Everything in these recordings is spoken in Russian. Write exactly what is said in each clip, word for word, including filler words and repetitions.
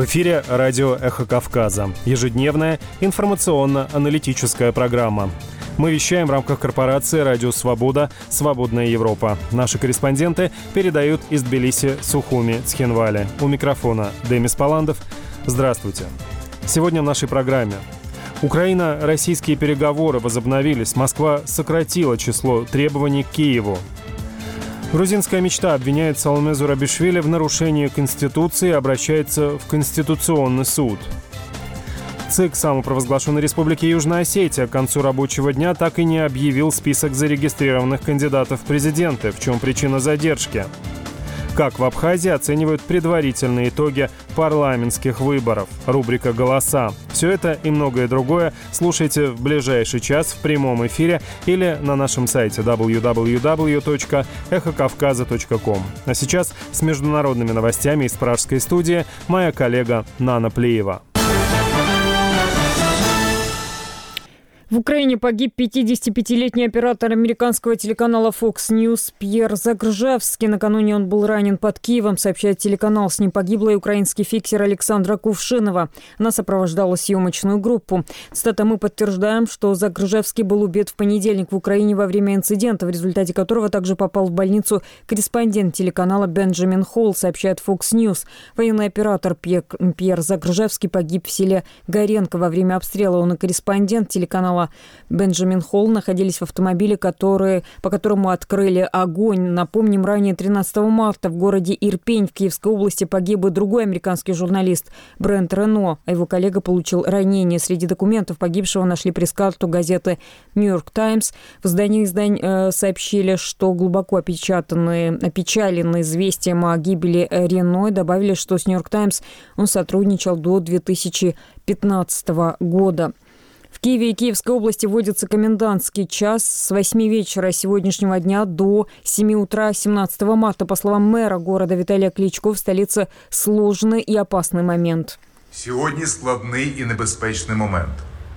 В эфире радио «Эхо Кавказа». Ежедневная информационно-аналитическая программа. Мы вещаем в рамках корпорации «Радио Свобода. Свободная Европа». Наши корреспонденты передают из Тбилиси, Сухуми, Цхинвали. У микрофона Демис Паландов. Здравствуйте. Сегодня в нашей программе. Украино-российские переговоры возобновились. Москва сократила число требований к Киеву. Грузинская мечта обвиняет Саломе Зурабишвили в нарушении Конституции и обращается в Конституционный суд. ЦИК самопровозглашенной Республики Южная Осетия к концу рабочего дня так и не объявил список зарегистрированных кандидатов в президенты. В чем причина задержки? Как в Абхазии оценивают предварительные итоги парламентских выборов? Рубрика «Голоса». Все это и многое другое слушайте в ближайший час в прямом эфире или на нашем сайте дабл ю дабл ю дабл ю точка эхо кавказа точка ком. А сейчас с международными новостями из пражской студии моя коллега Нана Плеева. В Украине погиб пятидесятипятилетний оператор американского телеканала Fox News Пьер Загржевский. Накануне он был ранен под Киевом, сообщает телеканал. С ним погибла и украинский фиксер Александра Кувшинова. Она сопровождала съемочную группу. Цитата: «Мы подтверждаем, что Загржевский был убит в понедельник в Украине во время инцидента, в результате которого также попал в больницу корреспондент телеканала Бенджамин Холл», сообщает Fox News. Военный оператор Пьер, Пьер Загржевский погиб в селе Горенко во время обстрела. Он и корреспондент телеканала Бенджамин Холл находились в автомобиле, который, по которому открыли огонь. Напомним, ранее тринадцатого марта в городе Ирпень в Киевской области погиб и другой американский журналист Брент Рено, а его коллега получил ранение. Среди документов погибшего нашли пресс-карту газеты «Нью-Йорк Таймс». В издании издань э, сообщили, что глубоко опечатанные, опечаленные известием о гибели Рено, и добавили, что с «Нью-Йорк Таймс» он сотрудничал до две тысячи пятнадцатого года. В Киеве и Киевской области вводится комендантский час с восьми вечера сегодняшнего дня до семи утра семнадцатого марта. По словам мэра города Виталия Кличко, в столице сложный и опасный момент. Сегодня складный и небезпечный момент.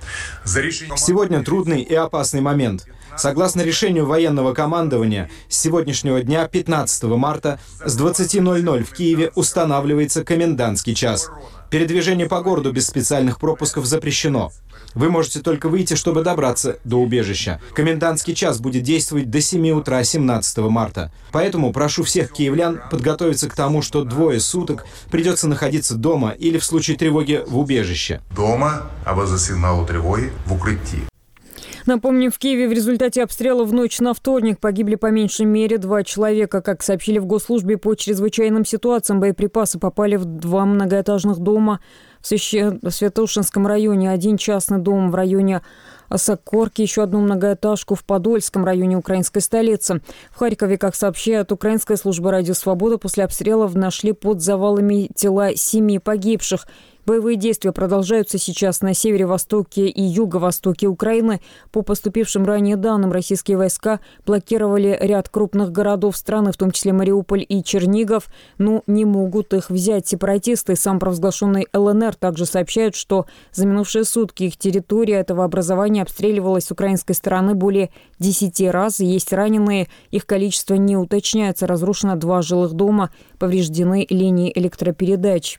Сегодня трудный и опасный момент. Согласно решению военного командования, с сегодняшнего дня, пятнадцатого марта, с двадцати ноль-ноль в Киеве устанавливается комендантский час. Передвижение по городу без специальных пропусков запрещено. Вы можете только выйти, чтобы добраться до убежища. Комендантский час будет действовать до семи утра семнадцатого марта. Поэтому прошу всех киевлян подготовиться к тому, что двое суток придется находиться дома или в случае тревоги в убежище. Дома, або за сигналу тревоги в укрытии. Напомним, в Киеве в результате обстрела в ночь на вторник погибли по меньшей мере два человека. Как сообщили в Госслужбе по чрезвычайным ситуациям, боеприпасы попали в два многоэтажных дома в Святошинском районе, один частный дом в районе Осокорки, еще одну многоэтажку в Подольском районе украинской столицы. В Харькове, как сообщает украинская служба «Радио Свобода», после обстрелов нашли под завалами тела семи погибших. Боевые действия продолжаются сейчас на севере-востоке и юго-востоке Украины. По поступившим ранее данным, российские войска блокировали ряд крупных городов страны, в том числе Мариуполь и Чернигов, но не могут их взять. Сепаратисты из самопровозглашенной эл эн эр также сообщают, что за минувшие сутки их территория этого образования обстреливалась с украинской стороны более десяти раз. Есть раненые, их количество не уточняется. Разрушено два жилых дома, повреждены линии электропередач.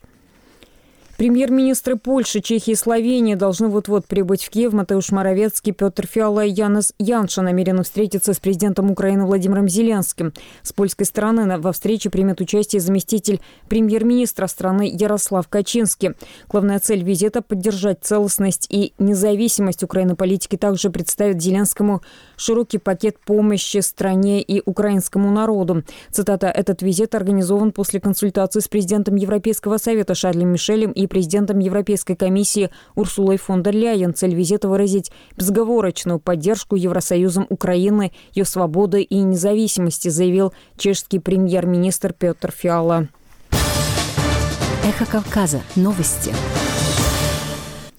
Премьер-министры Польши, Чехии и Словении должны вот-вот прибыть в Киев. Матеуш Моровецкий, Петр Фиала и Янис Янша намерены встретиться с президентом Украины Владимиром Зеленским. С польской стороны во встрече примет участие заместитель премьер-министра страны Ярослав Качинский. Главная цель визита – поддержать целостность и независимость Украины. Политики также представят Зеленскому широкий пакет помощи стране и украинскому народу. Цитата: «Этот визит организован после консультации с президентом Европейского совета Шарлем Мишелем и президентом Европейской комиссии Урсулой фон дер Ляйен. Цель визита – выразить безоговорочную поддержку Евросоюзом Украины, ее свободы и независимости», заявил чешский премьер-министр Петр Фиала. Эхо Кавказа. Новости.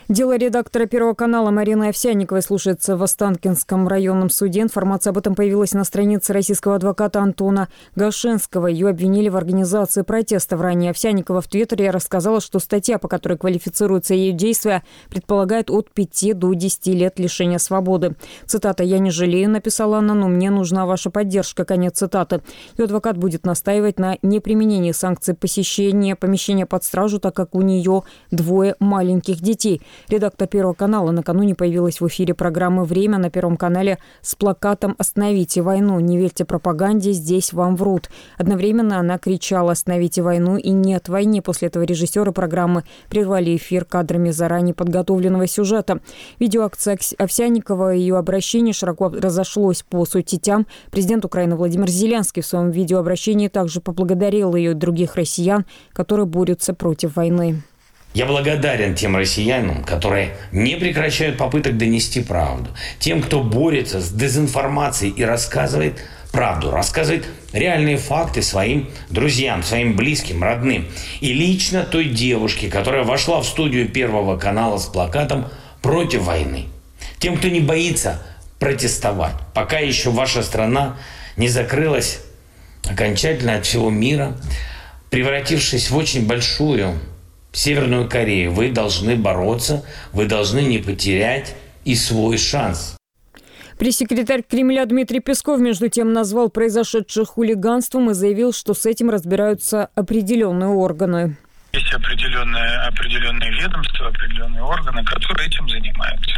Дело редактора Первого канала Марины Овсянниковой слушается в Останкинском районном суде. Информация об этом появилась на странице российского адвоката Антона Гашенского. Ее обвинили в организации протестов. Ранее Овсянникова в Твиттере рассказала, что статья, по которой квалифицируется ее действия, предполагает от пяти до десяти лет лишения свободы. Цитата: «Я не жалею», написала она, «но мне нужна ваша поддержка». Конец цитаты. Ее адвокат будет настаивать на неприменении санкций посещения помещения под стражу, так как у нее двое маленьких детей. Редактор Первого канала накануне появилась в эфире программы «Время» на Первом канале с плакатом «Остановите войну, не верьте пропаганде, здесь вам врут». Одновременно она кричала «Остановите войну» и «Нет войне». После этого режиссеры программы прервали эфир кадрами заранее подготовленного сюжета. Видеоакция Овсянникова и ее обращение широко разошлось по соцсетям. Президент Украины Владимир Зеленский в своем видеообращении также поблагодарил ее и других россиян, которые борются против войны. Я благодарен тем россиянам, которые не прекращают попыток донести правду. Тем, кто борется с дезинформацией и рассказывает правду, рассказывает реальные факты своим друзьям, своим близким, родным. И лично той девушке, которая вошла в студию Первого канала с плакатом «Против войны». Тем, кто не боится протестовать, пока еще ваша страна не закрылась окончательно от всего мира, превратившись в очень большую Северную Корею. Вы должны бороться, вы должны не потерять и свой шанс. Пресс-секретарь Кремля Дмитрий Песков, между тем, назвал произошедшее хулиганством и заявил, что с этим разбираются определенные органы. Есть определенные, определенные ведомства, определенные органы, которые этим занимаются.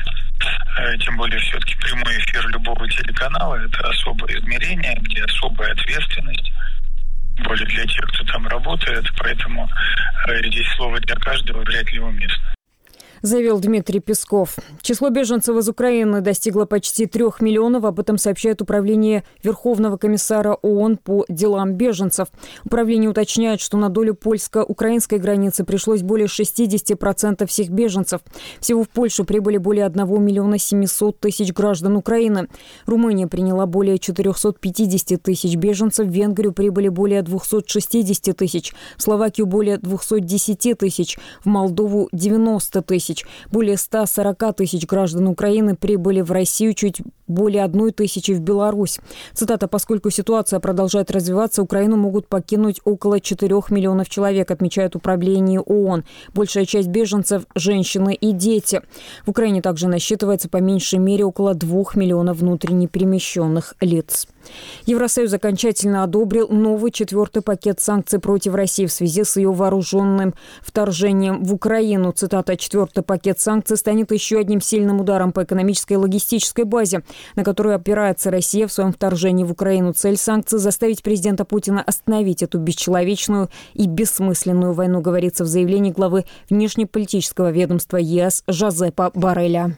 Тем более, все-таки прямой эфир любого телеканала – это особое измерение, где особая ответственность. Более для тех, кто там работает, поэтому э, здесь слово для каждого вряд ли уместно. Заявил Дмитрий Песков. Число беженцев из Украины достигло почти трех миллионов. Об этом сообщает Управление Верховного комиссара ООН по делам беженцев. Управление уточняет, что на долю польско-украинской границы пришлось более шестьдесят процентов всех беженцев. Всего в Польшу прибыли более одного миллиона семисот тысяч граждан Украины. Румыния приняла более четырехсот пятидесяти тысяч беженцев. В Венгрию прибыли более двухсот шестидесяти тысяч. В Словакию более двухсот десяти тысяч. В Молдову девяносто тысяч. Более ста сорока тысяч граждан Украины прибыли в Россию, чуть более одной тысячи в Беларусь. Цитата: «Поскольку ситуация продолжает развиваться, Украину могут покинуть около четырех миллионов человек», отмечает Управление ООН. Большая часть беженцев – женщины и дети. В Украине также насчитывается по меньшей мере около двух миллионов внутренне перемещенных лиц. Евросоюз окончательно одобрил новый четвертый пакет санкций против России в связи с ее вооруженным вторжением в Украину. Цитата: «Четвертый пакет санкций станет еще одним сильным ударом по экономической и логистической базе, на которую опирается Россия в своем вторжении в Украину. Цель санкций – заставить президента Путина остановить эту бесчеловечную и бессмысленную войну», говорится в заявлении главы внешнеполитического ведомства ЕС Жозепа Борреля.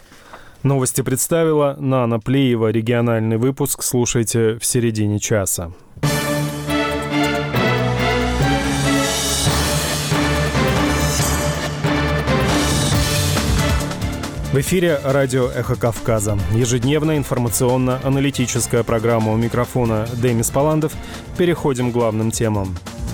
Новости представила Нана Плиева. Региональный выпуск слушайте в середине часа. В эфире радио «Эхо Кавказа». Ежедневная информационно-аналитическая программа. У микрофона Демис Паландов. Переходим к главным темам.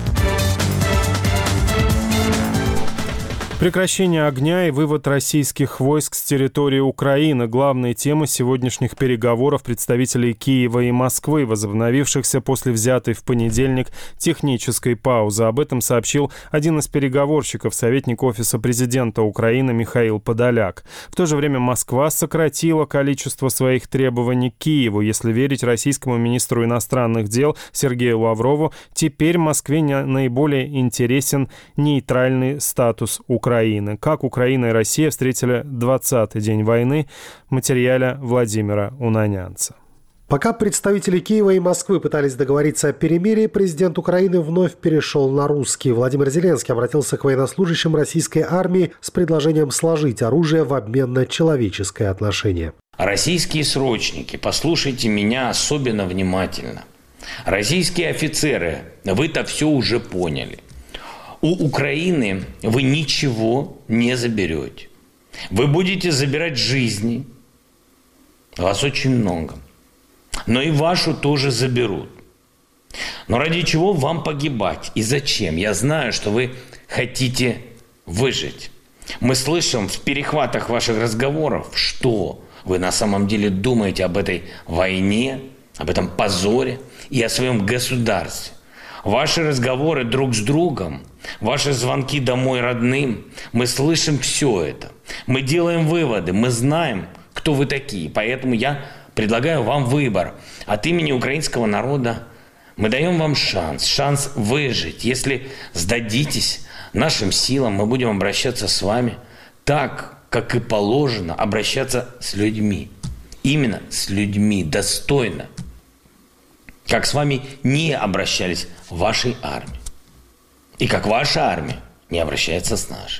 Прекращение огня и вывод российских войск с территории Украины – главные темы сегодняшних переговоров представителей Киева и Москвы, возобновившихся после взятой в понедельник технической паузы. Об этом сообщил один из переговорщиков, советник Офиса президента Украины Михаил Подоляк. В то же время Москва сократила количество своих требований к Киеву. Если верить российскому министру иностранных дел Сергею Лаврову, теперь Москве наиболее интересен нейтральный статус Украины. Украины. Как Украина и Россия встретили двадцатый день войны, в материале Владимира Унанянца. Пока представители Киева и Москвы пытались договориться о перемирии, президент Украины вновь перешел на русский. Владимир Зеленский обратился к военнослужащим российской армии с предложением сложить оружие в обмен на человеческое отношение. Российские срочники, послушайте меня особенно внимательно. Российские офицеры, вы-то все уже поняли. У Украины вы ничего не заберете. Вы будете забирать жизни. Вас очень много. Но и вашу тоже заберут. Но ради чего вам погибать? И зачем? Я знаю, что вы хотите выжить. Мы слышим в перехватах ваших разговоров, что вы на самом деле думаете об этой войне, об этом позоре и о своем государстве. Ваши разговоры друг с другом, ваши звонки домой родным, мы слышим все это. Мы делаем выводы, мы знаем, кто вы такие. Поэтому я предлагаю вам выбор. От имени украинского народа мы даем вам шанс, шанс выжить. Если сдадитесь нашим силам, мы будем обращаться с вами так, как и положено обращаться с людьми. Именно с людьми, достойно. Как с вами не обращались в вашей армии. И как ваша армия не обращается с нашей.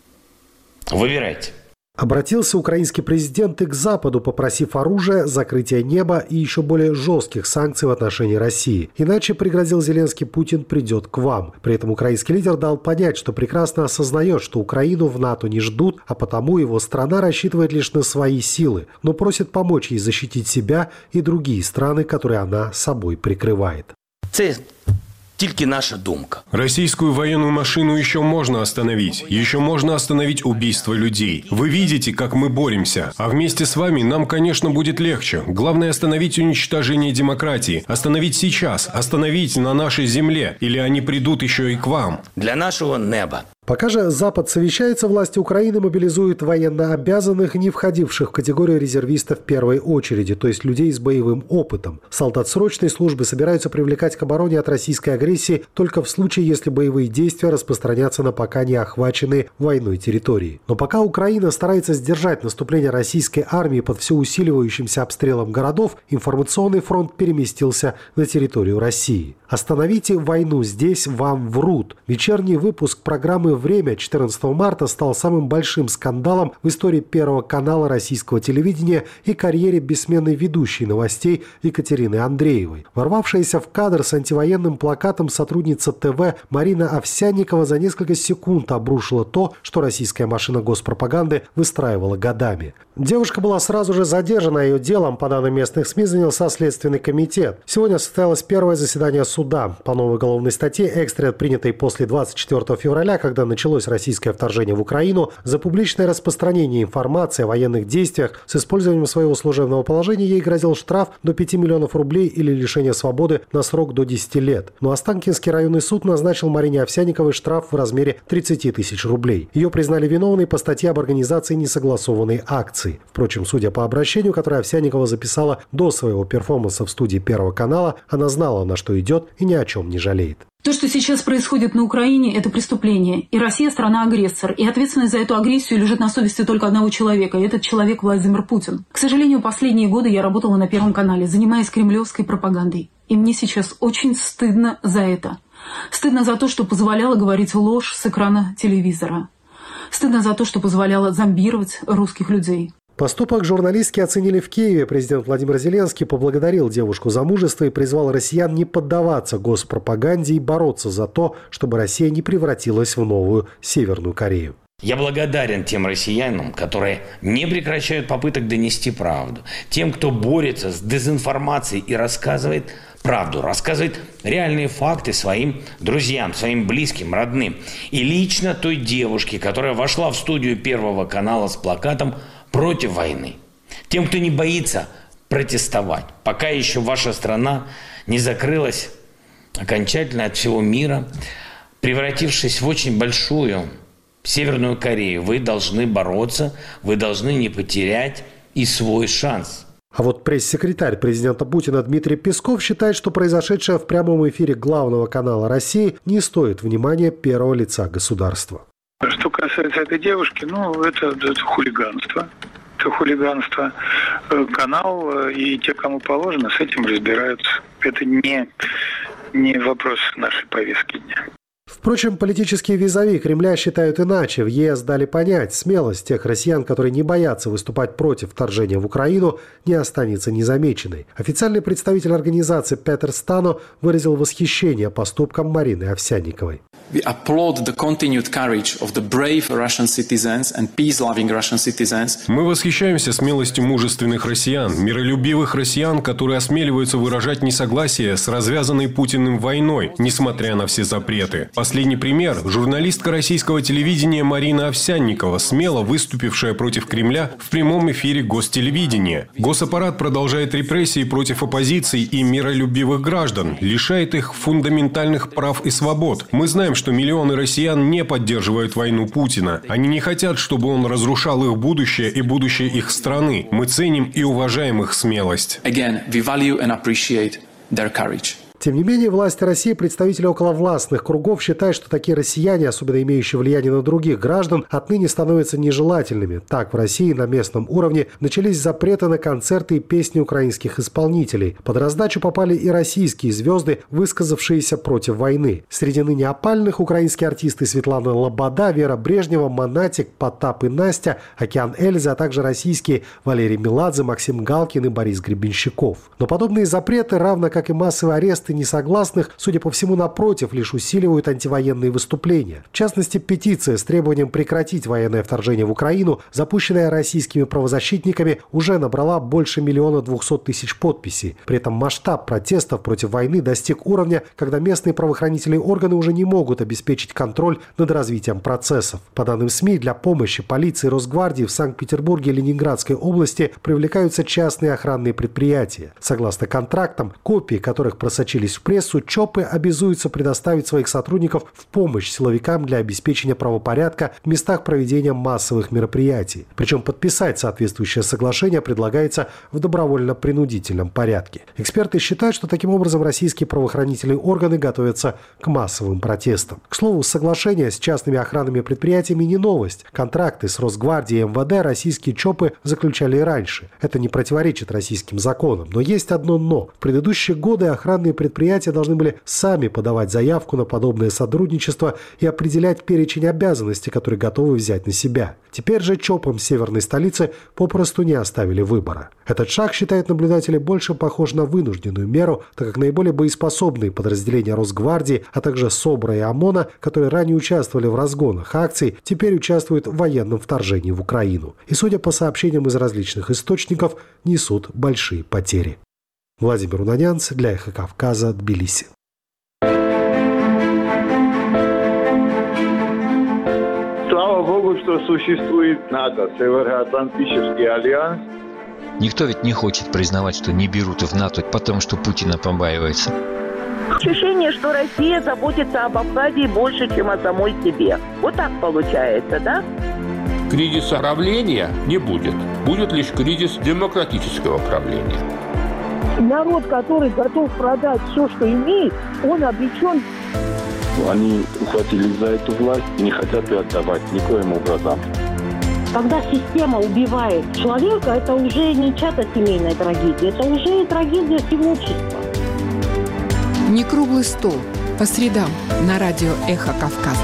Выбирайте. Обратился украинский президент и к Западу, попросив оружия, закрытия неба и еще более жестких санкций в отношении России. Иначе, пригрозил Зеленский, Путин придет к вам. При этом украинский лидер дал понять, что прекрасно осознает, что Украину в НАТО не ждут, а потому его страна рассчитывает лишь на свои силы, но просит помочь ей защитить себя и другие страны, которые она собой прикрывает. Це тільки наша думка. Российскую военную машину еще можно остановить. Еще можно остановить убийство людей. Вы видите, как мы боремся. А вместе с вами нам, конечно, будет легче. Главное остановить уничтожение демократии. Остановить сейчас. Остановить на нашей земле. Или они придут еще и к вам. Для нашего неба. Пока же Запад совещается, власти Украины мобилизуют военнообязанных, не входивших в категорию резервистов в первой очереди, то есть людей с боевым опытом. Солдат срочной службы собираются привлекать к обороне от российской агрессии только в случае, если боевые действия распространятся на пока не охваченные войной территории. Но пока Украина старается сдержать наступление российской армии под все усиливающимся обстрелом городов, информационный фронт переместился на территорию России. «Остановите войну, здесь вам врут». Вечерний выпуск программы «Время» четырнадцатого марта стал самым большим скандалом в истории Первого канала российского телевидения и карьере бессменной ведущей новостей Екатерины Андреевой. Ворвавшаяся в кадр с антивоенным плакатом сотрудница ТВ Марина Овсянникова за несколько секунд обрушила то, что российская машина госпропаганды выстраивала годами. Девушка была сразу же задержана, ее делом, по данным местных СМИ, занялся Следственный комитет. Сегодня состоялось первое заседание суда по новой уголовной статье, экстренно принятой после двадцать четвёртого февраля, когда началось российское вторжение в Украину, за публичное распространение информации о военных действиях с использованием своего служебного положения ей грозил штраф до пяти миллионов рублей или лишение свободы на срок до десяти лет. Но Останкинский районный суд назначил Марине Овсянниковой штраф в размере тридцати тысяч рублей. Ее признали виновной по статье об организации несогласованной акции. Впрочем, судя по обращению, которое Овсянникова записала до своего перформанса в студии Первого канала, она знала, на что идет, и ни о чем не жалеет. То, что сейчас происходит на Украине, это преступление. И Россия – страна-агрессор. И ответственность за эту агрессию лежит на совести только одного человека. И этот человек – Владимир Путин. К сожалению, последние годы я работала на Первом канале, занимаясь кремлевской пропагандой. И мне сейчас очень стыдно за это. Стыдно за то, что позволяла говорить ложь с экрана телевизора. Стыдно за то, что позволяла зомбировать русских людей. Поступок журналистки оценили в Киеве. Президент Владимир Зеленский поблагодарил девушку за мужество и призвал россиян не поддаваться госпропаганде и бороться за то, чтобы Россия не превратилась в новую Северную Корею. Я благодарен тем россиянам, которые не прекращают попыток донести правду. Тем, кто борется с дезинформацией и рассказывает правду, рассказывает реальные факты своим друзьям, своим близким, родным. И лично той девушке, которая вошла в студию Первого канала с плакатом «Против войны». Тем, кто не боится протестовать, пока еще ваша страна не закрылась окончательно от всего мира, превратившись в очень большую Северную Корею, вы должны бороться, вы должны не потерять и свой шанс. А вот пресс-секретарь президента Путина Дмитрий Песков считает, что произошедшее в прямом эфире главного канала России не стоит внимания первого лица государства. Что касается этой девушки, ну, это, это хулиганство. Это хулиганство. Канал и те, кому положено, с этим разбираются. Это не, не вопрос нашей повестки дня. Впрочем, политические визави Кремля считают иначе. В ЕС дали понять, смелость тех россиян, которые не боятся выступать против вторжения в Украину, не останется незамеченной. Официальный представитель организации Петер Стано выразил восхищение поступком Марины Овсянниковой. We applaud the continued courage of the brave Russian citizens and peace-loving Russian citizens. Мы восхищаемся смелостью мужественных россиян, миролюбивых россиян, которые осмеливаются выражать несогласие с развязанной Путиным войной, несмотря на все запреты. Последний пример – журналистка российского телевидения Марина Овсянникова, смело выступившая против Кремля в прямом эфире гостелевидения. Госаппарат продолжает репрессии против оппозиции и миролюбивых граждан, лишает их фундаментальных прав и свобод. Мы знаем, что миллионы россиян не поддерживают войну Путина. Они не хотят, чтобы он разрушал их будущее и будущее их страны. Мы ценим и уважаем их смелость. Again, we value and appreciate their courage. Тем не менее, власти России, представители околовластных кругов считают, что такие россияне, особенно имеющие влияние на других граждан, отныне становятся нежелательными. Так, в России на местном уровне начались запреты на концерты и песни украинских исполнителей. Под раздачу попали и российские звезды, высказавшиеся против войны. Среди ныне опальных украинские артисты Светлана Лобода, Вера Брежнева, Монатик, Потап и Настя, Океан Эльзы, а также российские Валерий Меладзе, Максим Галкин и Борис Гребенщиков. Но подобные запреты, равно как и массовые аресты несогласных, судя по всему, напротив, лишь усиливают антивоенные выступления. В частности, петиция с требованием прекратить военное вторжение в Украину, запущенная российскими правозащитниками, уже набрала больше миллиона двухсот тысяч подписей. При этом масштаб протестов против войны достиг уровня, когда местные правоохранительные органы уже не могут обеспечить контроль над развитием процессов. По данным СМИ, для помощи полиции и Росгвардии в Санкт-Петербурге и Ленинградской области привлекаются частные охранные предприятия. Согласно контрактам, копии которых просочились в прессу, ЧОПы обязуются предоставить своих сотрудников в помощь силовикам для обеспечения правопорядка в местах проведения массовых мероприятий. Причем подписать соответствующее соглашение предлагается в добровольно-принудительном порядке. Эксперты считают, что таким образом российские правоохранительные органы готовятся к массовым протестам. К слову, соглашение с частными охранными предприятиями не новость. Контракты с Росгвардией и эм вэ дэ российские ЧОПы заключали и раньше. Это не противоречит российским законам. Но есть одно «но». В предыдущие годы охранные предприятия Предприятия должны были сами подавать заявку на подобное сотрудничество и определять перечень обязанностей, которые готовы взять на себя. Теперь же ЧОПам северной столицы попросту не оставили выбора. Этот шаг, считают наблюдатели, больше похож на вынужденную меру, так как наиболее боеспособные подразделения Росгвардии, а также СОБРа и ОМОНа, которые ранее участвовали в разгонах акций, теперь участвуют в военном вторжении в Украину. И, судя по сообщениям из различных источников, несут большие потери. Владимир Унанянц для «Эхо Кавказа», Тбилиси. Слава Богу, что существует НАТО, Североатлантический альянс. Никто ведь не хочет признавать, что не берут в НАТО, потому что Путина побаивается. Ощущение, что Россия заботится об Абхазии больше, чем о самой себе. Вот так получается, да? Кризиса правления не будет. Будет лишь кризис демократического правления. Народ, который готов продать все, что имеет, он обречен. Они ухватились за эту власть и не хотят ее отдавать никоим образом. Когда система убивает человека, это уже не чья-то семейная трагедия, это уже трагедия всего общества. Не круглый стол. По средам на радио «Эхо Кавказа».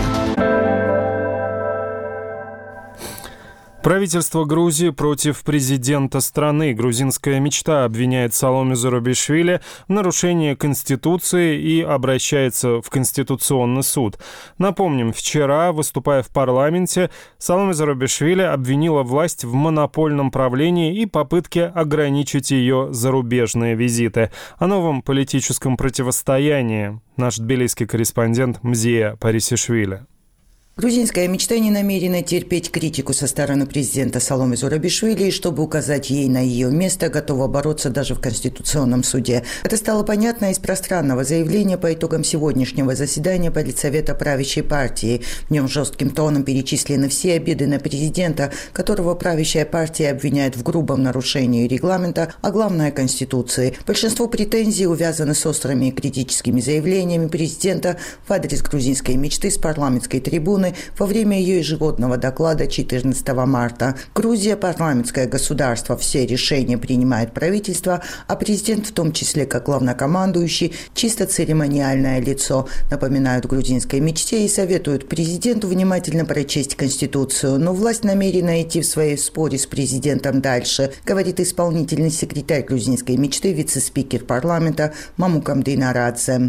Правительство Грузии против президента страны. Грузинская мечта обвиняет Саломе Зурабишвили в нарушении Конституции и обращается в Конституционный суд. Напомним, вчера, выступая в парламенте, Саломе Зурабишвили обвинила власть в монопольном правлении и попытке ограничить ее зарубежные визиты. О новом политическом противостоянии наш тбилисский корреспондент Мзия Парисишвили. Грузинская мечта не намерена терпеть критику со стороны президента Саломе Зурабишвили, и чтобы указать ей на ее место, готова бороться даже в Конституционном суде. Это стало понятно из пространного заявления по итогам сегодняшнего заседания Политсовета правящей партии. В нем жестким тоном перечислены все обиды на президента, которого правящая партия обвиняет в грубом нарушении регламента, а главное – Конституции. Большинство претензий увязаны с острыми и критическими заявлениями президента в адрес грузинской мечты с парламентской трибуны, трибуны во время ее ежегодного доклада четырнадцатого марта. Грузия – парламентское государство, все решения принимает правительство, а президент, в том числе как главнокомандующий, чисто церемониальное лицо. Напоминают грузинской мечте и советуют президенту внимательно прочесть Конституцию. Но власть намерена идти в своей споре с президентом дальше, говорит исполнительный секретарь грузинской мечты, вице-спикер парламента Мамукам Дейнарадзе.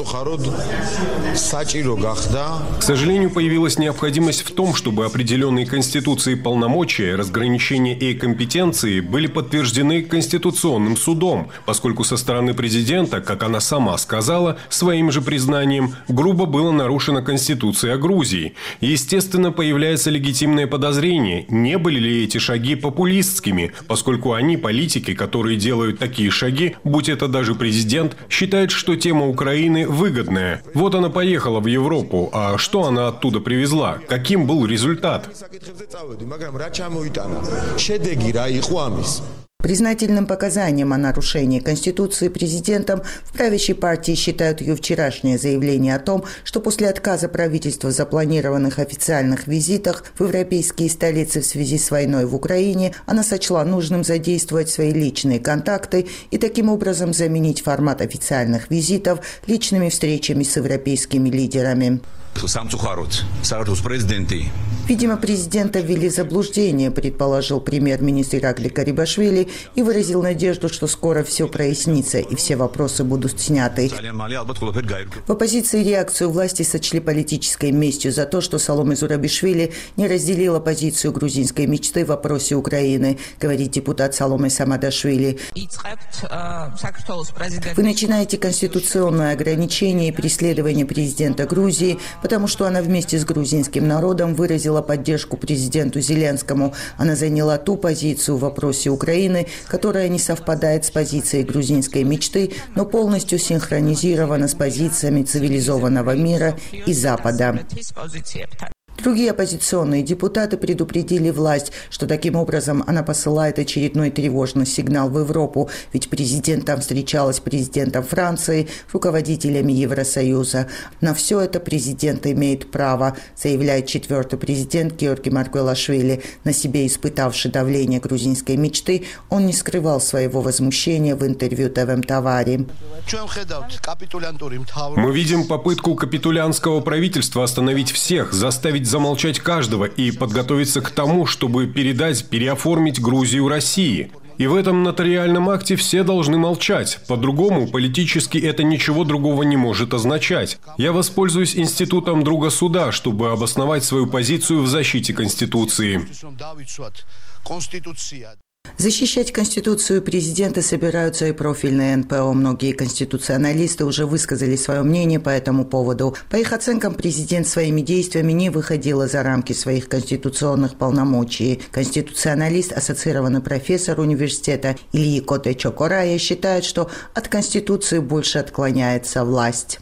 К сожалению, появилась необходимость в том, чтобы определенные Конституцией полномочия, разграничения и компетенции были подтверждены Конституционным судом, поскольку со стороны президента, как она сама сказала, своим же признанием, грубо было нарушена Конституция Грузии. Естественно, появляется легитимное подозрение, не были ли эти шаги популистскими, поскольку они, политики, которые делают такие шаги, будь это даже президент, считают, что тема Украины выгодная. Вот она поехала в Европу, а что она оттуда привезла? Каким был результат? Признательным показанием о нарушении Конституции президентом в правящей партии считают ее вчерашнее заявление о том, что после отказа правительства в запланированных официальных визитах в европейские столицы в связи с войной в Украине, она сочла нужным задействовать свои личные контакты и таким образом заменить формат официальных визитов личными встречами с европейскими лидерами. Видимо, президента ввели в заблуждение, предположил премьер-министр Иракли Карибашвили и выразил надежду, что скоро все прояснится и все вопросы будут сняты. В оппозиции реакцию власти сочли политической местью за то, что Саломе Зурабишвили не разделила позицию грузинской мечты в вопросе Украины, говорит депутат Саломе Самадашвили. Вы начинаете конституционное ограничение и преследование президента Грузии, потому что она вместе с грузинским народом выразила поддержку президенту Зеленскому. Она заняла ту позицию в вопросе Украины, которая не совпадает с позицией грузинской мечты, но полностью синхронизирована с позициями цивилизованного мира и Запада. Другие оппозиционные депутаты предупредили власть, что таким образом она посылает очередной тревожный сигнал в Европу, ведь президент там встречалась с президентом Франции, руководителями Евросоюза. На все это президент имеет право, заявляет четвертый президент Георгий Маргвелашвили. На себе испытавший давление грузинской мечты, он не скрывал своего возмущения в интервью ТВ Тавари. Мы видим попытку капитулянского правительства остановить всех, заставить замолчать каждого и подготовиться к тому, чтобы передать, переоформить Грузию России. И в этом нотариальном акте все должны молчать. По-другому, политически это ничего другого не может означать. Я воспользуюсь институтом друга суда, чтобы обосновать свою позицию в защите Конституции. Защищать Конституцию президента собираются и профильные эн пэ о. Многие конституционалисты уже высказали свое мнение по этому поводу. По их оценкам, президент своими действиями не выходил за рамки своих конституционных полномочий. Конституционалист, ассоциированный профессор университета Ильи Коте Чокорая считает, что от Конституции больше отклоняется власть.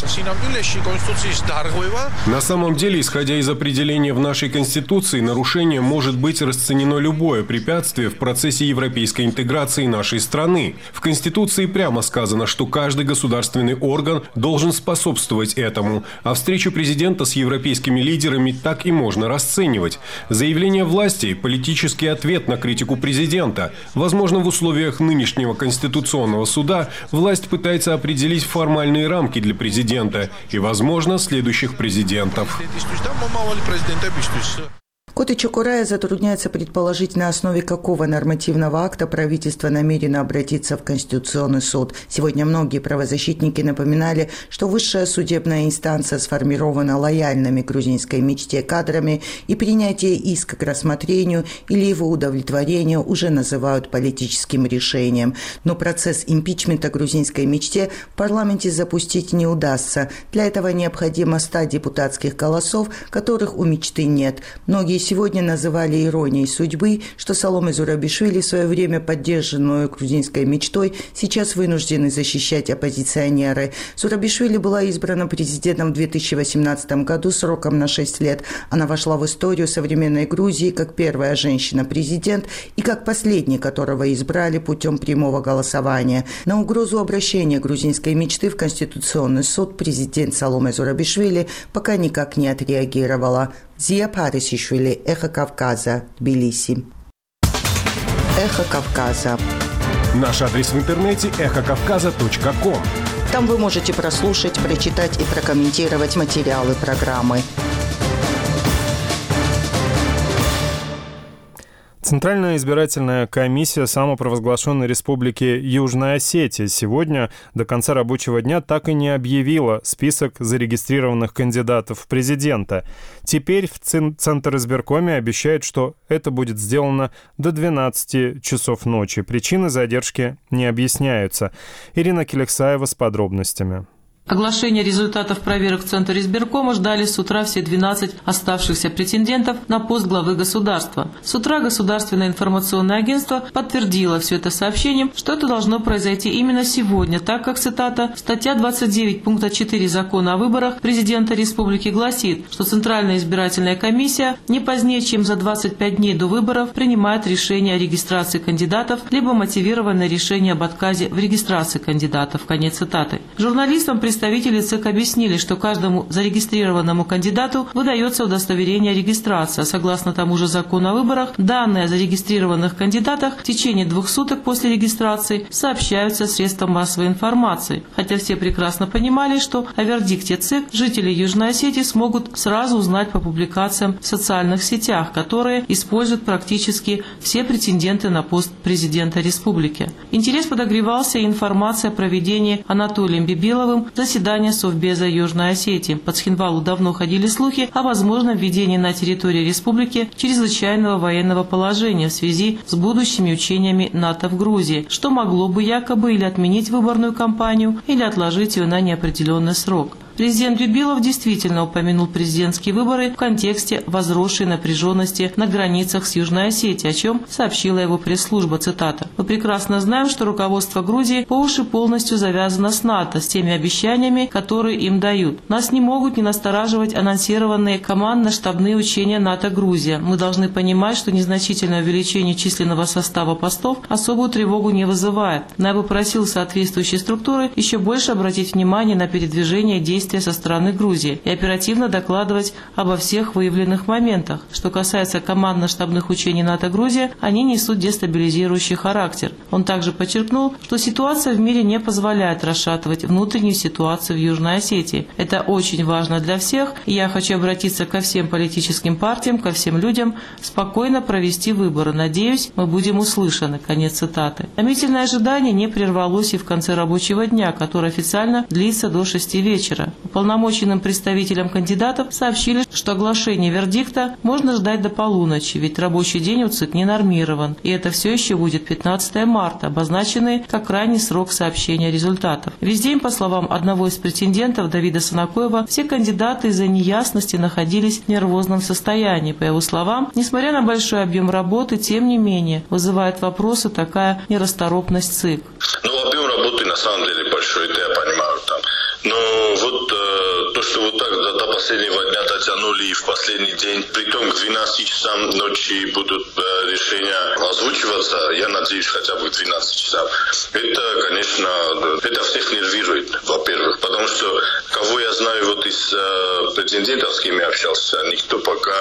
На самом деле, исходя из определения в нашей Конституции, нарушение может быть расценено любое препятствие в процессе процессе европейской интеграции нашей страны. В Конституции прямо сказано, что каждый государственный орган должен способствовать этому, а встречу президента с европейскими лидерами так и можно расценивать. Заявление власти – политический ответ на критику президента. Возможно, в условиях нынешнего Конституционного суда власть пытается определить формальные рамки для президента и, возможно, следующих президентов. Коте Чокорая затрудняется предположить, на основе какого нормативного акта правительство намерено обратиться в Конституционный суд. Сегодня многие правозащитники напоминали, что высшая судебная инстанция сформирована лояльными грузинской мечте кадрами, и принятие иска к рассмотрению или его удовлетворение уже называют политическим решением. Но процесс импичмента грузинской мечте в парламенте запустить не удастся. Для этого необходимо ста депутатских голосов, которых у мечты нет. Многие сегодня называли иронией судьбы, что Саломе Зурабишвили, в свое время поддержанную грузинской мечтой, сейчас вынуждены защищать оппозиционеры. Зурабишвили была избрана президентом в две тысячи восемнадцатом году сроком на шесть лет. Она вошла в историю современной Грузии как первая женщина-президент и как последний, которого избрали путем прямого голосования. На угрозу обращения грузинской мечты в Конституционный суд президент Саломе Зурабишвили пока никак не отреагировала. Зия Парисишвили, Эхо Кавказа, Тбилиси. Эхо Кавказа. Наш адрес в интернете эхо кавказа точка ком. Там вы можете прослушать, прочитать и прокомментировать материалы программы. Центральная избирательная комиссия самопровозглашенной республики Южная Осетия сегодня до конца рабочего дня так и не объявила список зарегистрированных кандидатов в президента. Теперь в Центр избиркоме обещают, что это будет сделано до двенадцати часов ночи. Причины задержки не объясняются. Ирина Келексаева с подробностями. Оглашение результатов проверок в Центре избиркома ждали с утра все двенадцать оставшихся претендентов на пост главы государства. С утра Государственное информационное агентство подтвердило все это сообщением, что это должно произойти именно сегодня, так как, цитата, статья двадцать девять пункта четыре Закона о выборах президента республики гласит, что Центральная избирательная комиссия не позднее, чем за двадцать пять дней до выборов принимает решение о регистрации кандидатов, либо мотивированное решение об отказе в регистрации кандидатов. Конец цитаты. Журналистам представители ЦИК объяснили, что каждому зарегистрированному кандидату выдается удостоверение о регистрации. Согласно тому же закону о выборах, данные о зарегистрированных кандидатах в течение двух суток после регистрации сообщаются средствам массовой информации. Хотя все прекрасно понимали, что о вердикте ЦИК жители Южной Осетии смогут сразу узнать по публикациям в социальных сетях, которые используют практически все претенденты на пост президента республики. Интерес подогревался и информация о проведении Анатолием Бибиловым заседания Совбеза Южной Осетии. По Цхинвалу давно ходили слухи о возможном введении на территории республики чрезвычайного военного положения в связи с будущими учениями НАТО в Грузии, что могло бы якобы или отменить выборную кампанию, или отложить ее на неопределенный срок. Президент Бибилов действительно упомянул президентские выборы в контексте возросшей напряженности на границах с Южной Осетией, о чем сообщила его пресс-служба, цитата. «Мы прекрасно знаем, что руководство Грузии по уши полностью завязано с НАТО, с теми обещаниями, которые им дают. Нас не могут не настораживать анонсированные командно-штабные учения НАТО-Грузия. Мы должны понимать, что незначительное увеличение численного состава постов особую тревогу не вызывает. Но я бы просил соответствующие структуры еще больше обратить внимание на передвижение действий со стороны Грузии и оперативно докладывать обо всех выявленных моментах. Что касается командно-штабных учений НАТО-Грузия, они несут дестабилизирующий характер». Он также подчеркнул, что ситуация в мире не позволяет расшатывать внутреннюю ситуацию в Южной Осетии. Это очень важно для всех, и я хочу обратиться ко всем политическим партиям, ко всем людям, спокойно провести выборы. Надеюсь, мы будем услышаны. Конец цитаты. Томительное ожидание не прервалось и в конце рабочего дня, который официально длится до шести вечера. Уполномоченным представителям кандидатов сообщили, что оглашение вердикта можно ждать до полуночи, ведь рабочий день у ЦИК не нормирован, и это все еще будет пятнадцатого марта, обозначенный как крайний срок сообщения результатов. Весь день, по словам одного из претендентов, Давида Санакоева, все кандидаты из-за неясности находились в нервозном состоянии. По его словам, несмотря на большой объем работы, тем не менее, вызывает вопросы такая нерасторопность ЦИК. Ну, объем работы на самом деле большой, это я понимаю там. Но вот э, то, что вот так до, до последнего дня дотянули и в последний день, притом к двенадцати часам ночи будут э, решения озвучиваться, я надеюсь, хотя бы к двенадцати часам. Это, конечно, это всех нервирует, во-первых, потому что кого я знаю вот из э, претендентов, с кем я общался, никто пока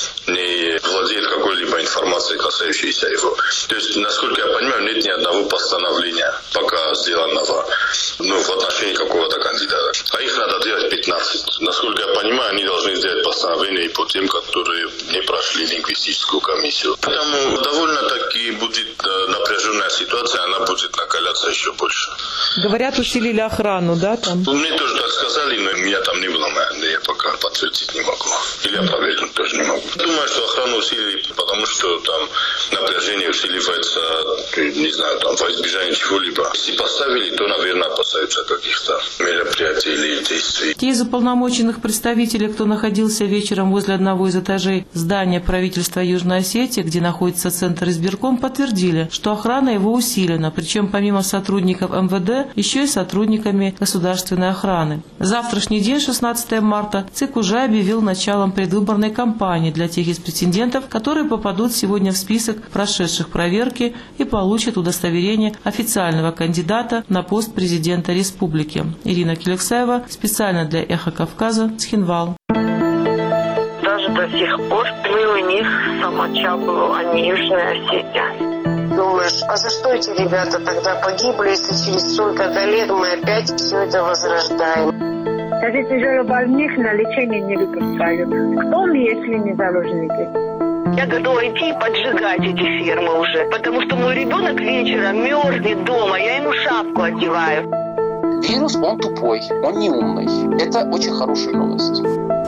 не владеет какой-либо информацией, касающейся его. То есть, насколько я понимаю, нет ни одного постановления пока сделанного, ну, в отношении какого-то кандидата. А их надо делать пятнадцать. Насколько я понимаю, они должны сделать постановление и по тем, которые не прошли лингвистическую комиссию. Поэтому довольно-таки будет напряженная ситуация, она будет накаляться еще больше. Говорят, усилили охрану, да, там? Мне тоже так сказали. сказали, но меня там не было, я пока подтвердить не могу. Или опровергнуть тоже не могу. Думаю, что охрану усилили, потому что там напряжение усиливается, не знаю, там во избежание чего-либо. Если поставили, то, наверное, опасаются каких-то мероприятий или действий. Те из уполномоченных представителей, кто находился вечером возле одного из этажей здания правительства Южной Осетии, где находится центр избирком, подтвердили, что охрана его усилена, причем помимо сотрудников эм вэ дэ, еще и сотрудниками государственной охраны. Завтрашний день, шестнадцатого марта, ЦИК уже объявил началом предвыборной кампании для тех из претендентов, которые попадут сегодня в список прошедших проверки и получат удостоверение официального кандидата на пост президента республики. Ирина Келексаева, специально для «Эхо Кавказа», Цхинвал. Даже до сих пор мы у них самоча был, а не Южная Осетия. Думаешь, а за что эти ребята тогда погибли, если через столько-то лет мы опять все это возрождаем? Даже тяжелобольных на лечение не выпускают. Кто мы, если не заложники? Я готова идти и поджигать эти фирмы уже, потому что мой ребенок вечером мерзнет дома, я ему шапку одеваю. Вирус, он тупой, он не умный. Это очень хорошая новость.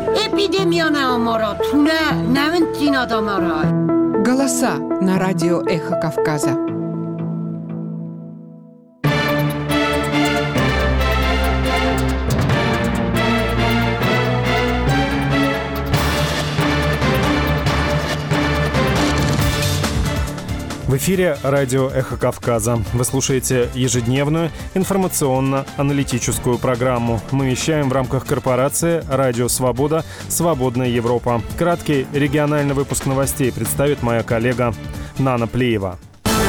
Голоса на радио «Эхо Кавказа». В эфире радио «Эхо Кавказа». Вы слушаете ежедневную информационно-аналитическую программу. Мы вещаем в рамках корпорации «Радио Свобода. Свободная Европа». Краткий региональный выпуск новостей представит моя коллега Нана Плиева.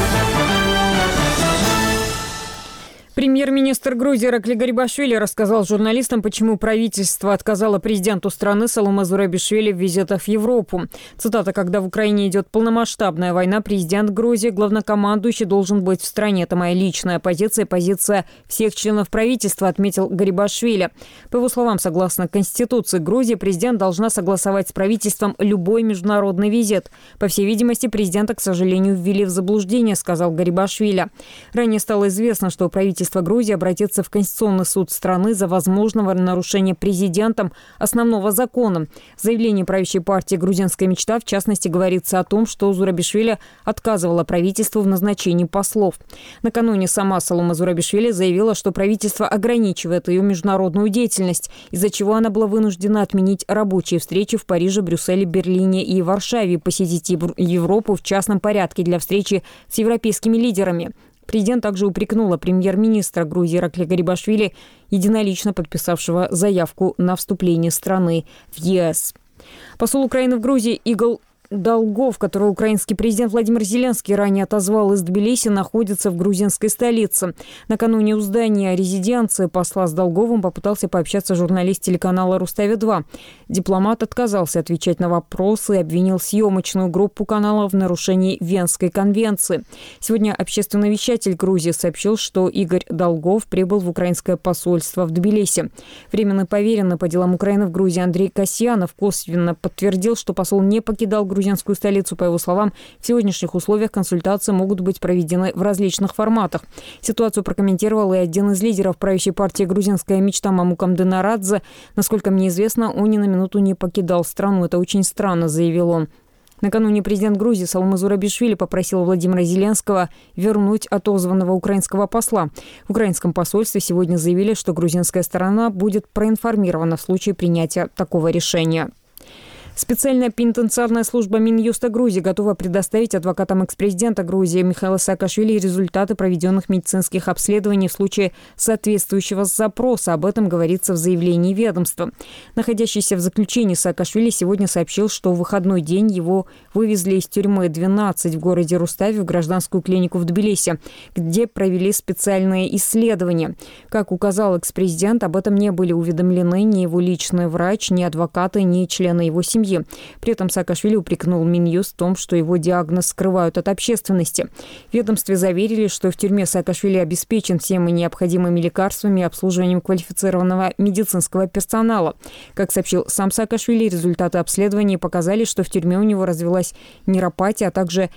Премьер-министр Грузии Иракли Гарибашвили рассказал журналистам, почему правительство отказало президенту страны Саломе Зурабишвили в визитах в Европу. Цитата: «Когда в Украине идет полномасштабная война, президент Грузии, главнокомандующий, должен быть в стране. Это моя личная позиция, позиция всех членов правительства», отметил Гарибашвили. По его словам, согласно Конституции Грузии, президент должна согласовать с правительством любой международный визит. По всей видимости, президента, к сожалению, ввели в заблуждение, сказал Гарибашвили. Ранее стало известно, что правительство Грузии обратится в Конституционный суд страны за возможного нарушения президентом основного закона. В заявлении правящей партии «Грузинская мечта» в частности говорится о том, что Зурабишвили отказывала правительству в назначении послов. Накануне сама Саломе Зурабишвили заявила, что правительство ограничивает ее международную деятельность, из-за чего она была вынуждена отменить рабочие встречи в Париже, Брюсселе, Берлине и Варшаве и посетить Европу в частном порядке для встречи с европейскими лидерами. Президент также упрекнула премьер-министра Грузии Иракли Гарибашвили, единолично подписавшего заявку на вступление страны в е эс. Посол Украины в Грузии Игорь Долгов, которого украинский президент Владимир Зеленский ранее отозвал из Тбилиси, находится в грузинской столице. Накануне у здания резиденции посла с Долговым попытался пообщаться журналист телеканала «Рустави-два». Дипломат отказался отвечать на вопросы и обвинил съемочную группу канала в нарушении Венской конвенции. Сегодня общественный вещатель Грузии сообщил, что Игорь Долгов прибыл в украинское посольство в Тбилиси. Временный поверенный по делам Украины в Грузии Андрей Касьянов косвенно подтвердил, что посол не покидал Грузию. Грузинскую столицу. По его словам, в сегодняшних условиях консультации могут быть проведены в различных форматах. Ситуацию прокомментировал и один из лидеров правящей партии «Грузинская мечта» Мамукам Денарадзе. Насколько мне известно, он ни на минуту не покидал страну. Это очень странно, заявил он. Накануне президент Грузии Саломе Зурабишвили попросил Владимира Зеленского вернуть отозванного украинского посла. В украинском посольстве сегодня заявили, что грузинская сторона будет проинформирована в случае принятия такого решения. Специальная пенитенциарная служба Минюста Грузии готова предоставить адвокатам экс-президента Грузии Михаила Саакашвили результаты проведенных медицинских обследований в случае соответствующего запроса. Об этом говорится в заявлении ведомства. Находящийся в заключении Саакашвили сегодня сообщил, что в выходной день его вывезли из тюрьмы двенадцать в городе Рустави в гражданскую клинику в Тбилиси, где провели специальные исследования. Как указал экс-президент, об этом не были уведомлены ни его личный врач, ни адвокаты, ни члены его семьи. При этом Саакашвили упрекнул Минюст в том, что его диагноз скрывают от общественности. В ведомстве заверили, что в тюрьме Саакашвили обеспечен всеми необходимыми лекарствами и обслуживанием квалифицированного медицинского персонала. Как сообщил сам Саакашвили, результаты обследований показали, что в тюрьме у него развилась нейропатия, а также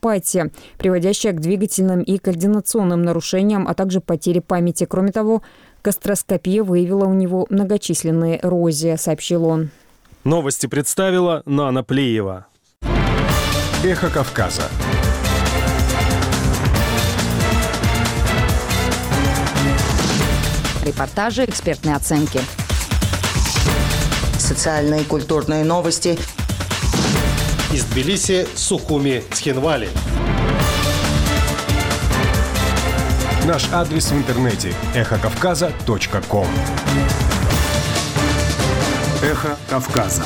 энцефалопатия, приводящая к двигательным и координационным нарушениям, а также потере памяти. Кроме того, Гастроскопия выявила у него многочисленные эрозии, сообщил он. Новости представила Нана Плеева. Эхо Кавказа. Репортажи, экспертные оценки. Социальные и культурные новости. Из Тбилиси, Сухуми, Цхинвали. Наш адрес в интернете – эхо кавказа точка ком. Эхо Кавказа.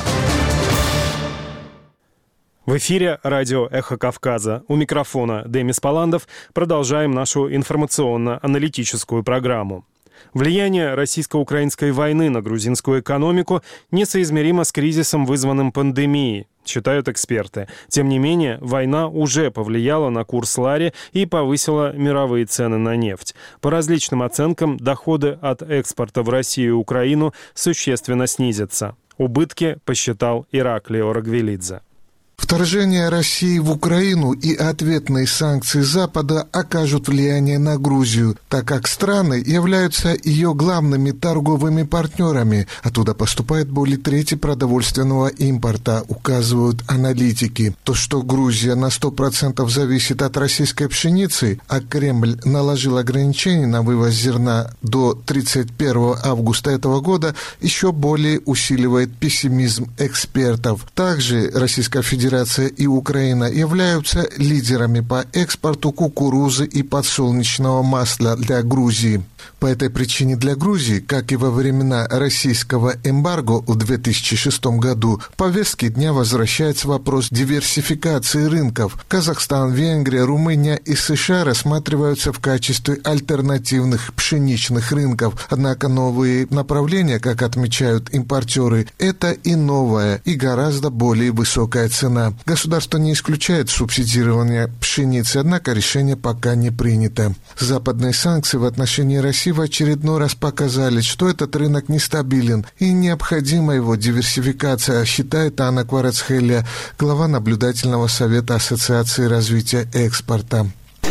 В эфире радио «Эхо Кавказа». У микрофона Демис Паландов. Продолжаем нашу информационно-аналитическую программу. Влияние российско-украинской войны на грузинскую экономику несоизмеримо с кризисом, вызванным пандемией, считают эксперты. Тем не менее, война уже повлияла на курс лари и повысила мировые цены на нефть. По различным оценкам, доходы от экспорта в Россию и Украину существенно снизятся. Убытки посчитал Ираклио Рагвелидзе. Вторжение России в Украину и ответные санкции Запада окажут влияние на Грузию, так как страны являются ее главными торговыми партнерами. Оттуда поступает более трети продовольственного импорта, указывают аналитики. То, что Грузия на сто процентов зависит от российской пшеницы, а Кремль наложил ограничения на вывоз зерна до тридцать первого августа этого года, еще более усиливает пессимизм экспертов. Также Российская Федерация Федерация и Украина являются лидерами по экспорту кукурузы и подсолнечного масла для Грузии. По этой причине для Грузии, как и во времена российского эмбарго в две тысячи шестом году, в повестке дня возвращается вопрос диверсификации рынков. Казахстан, Венгрия, Румыния и США рассматриваются в качестве альтернативных пшеничных рынков. Однако новые направления, как отмечают импортеры, это и новая, и гораздо более высокая цена. Государство не исключает субсидирование пшеницы, однако решение пока не принято. Западные санкции в отношении России в очередной раз показали, что этот рынок нестабилен и необходима его диверсификация, считает Анна Кварацхелия, глава наблюдательного совета Ассоциации развития экспорта.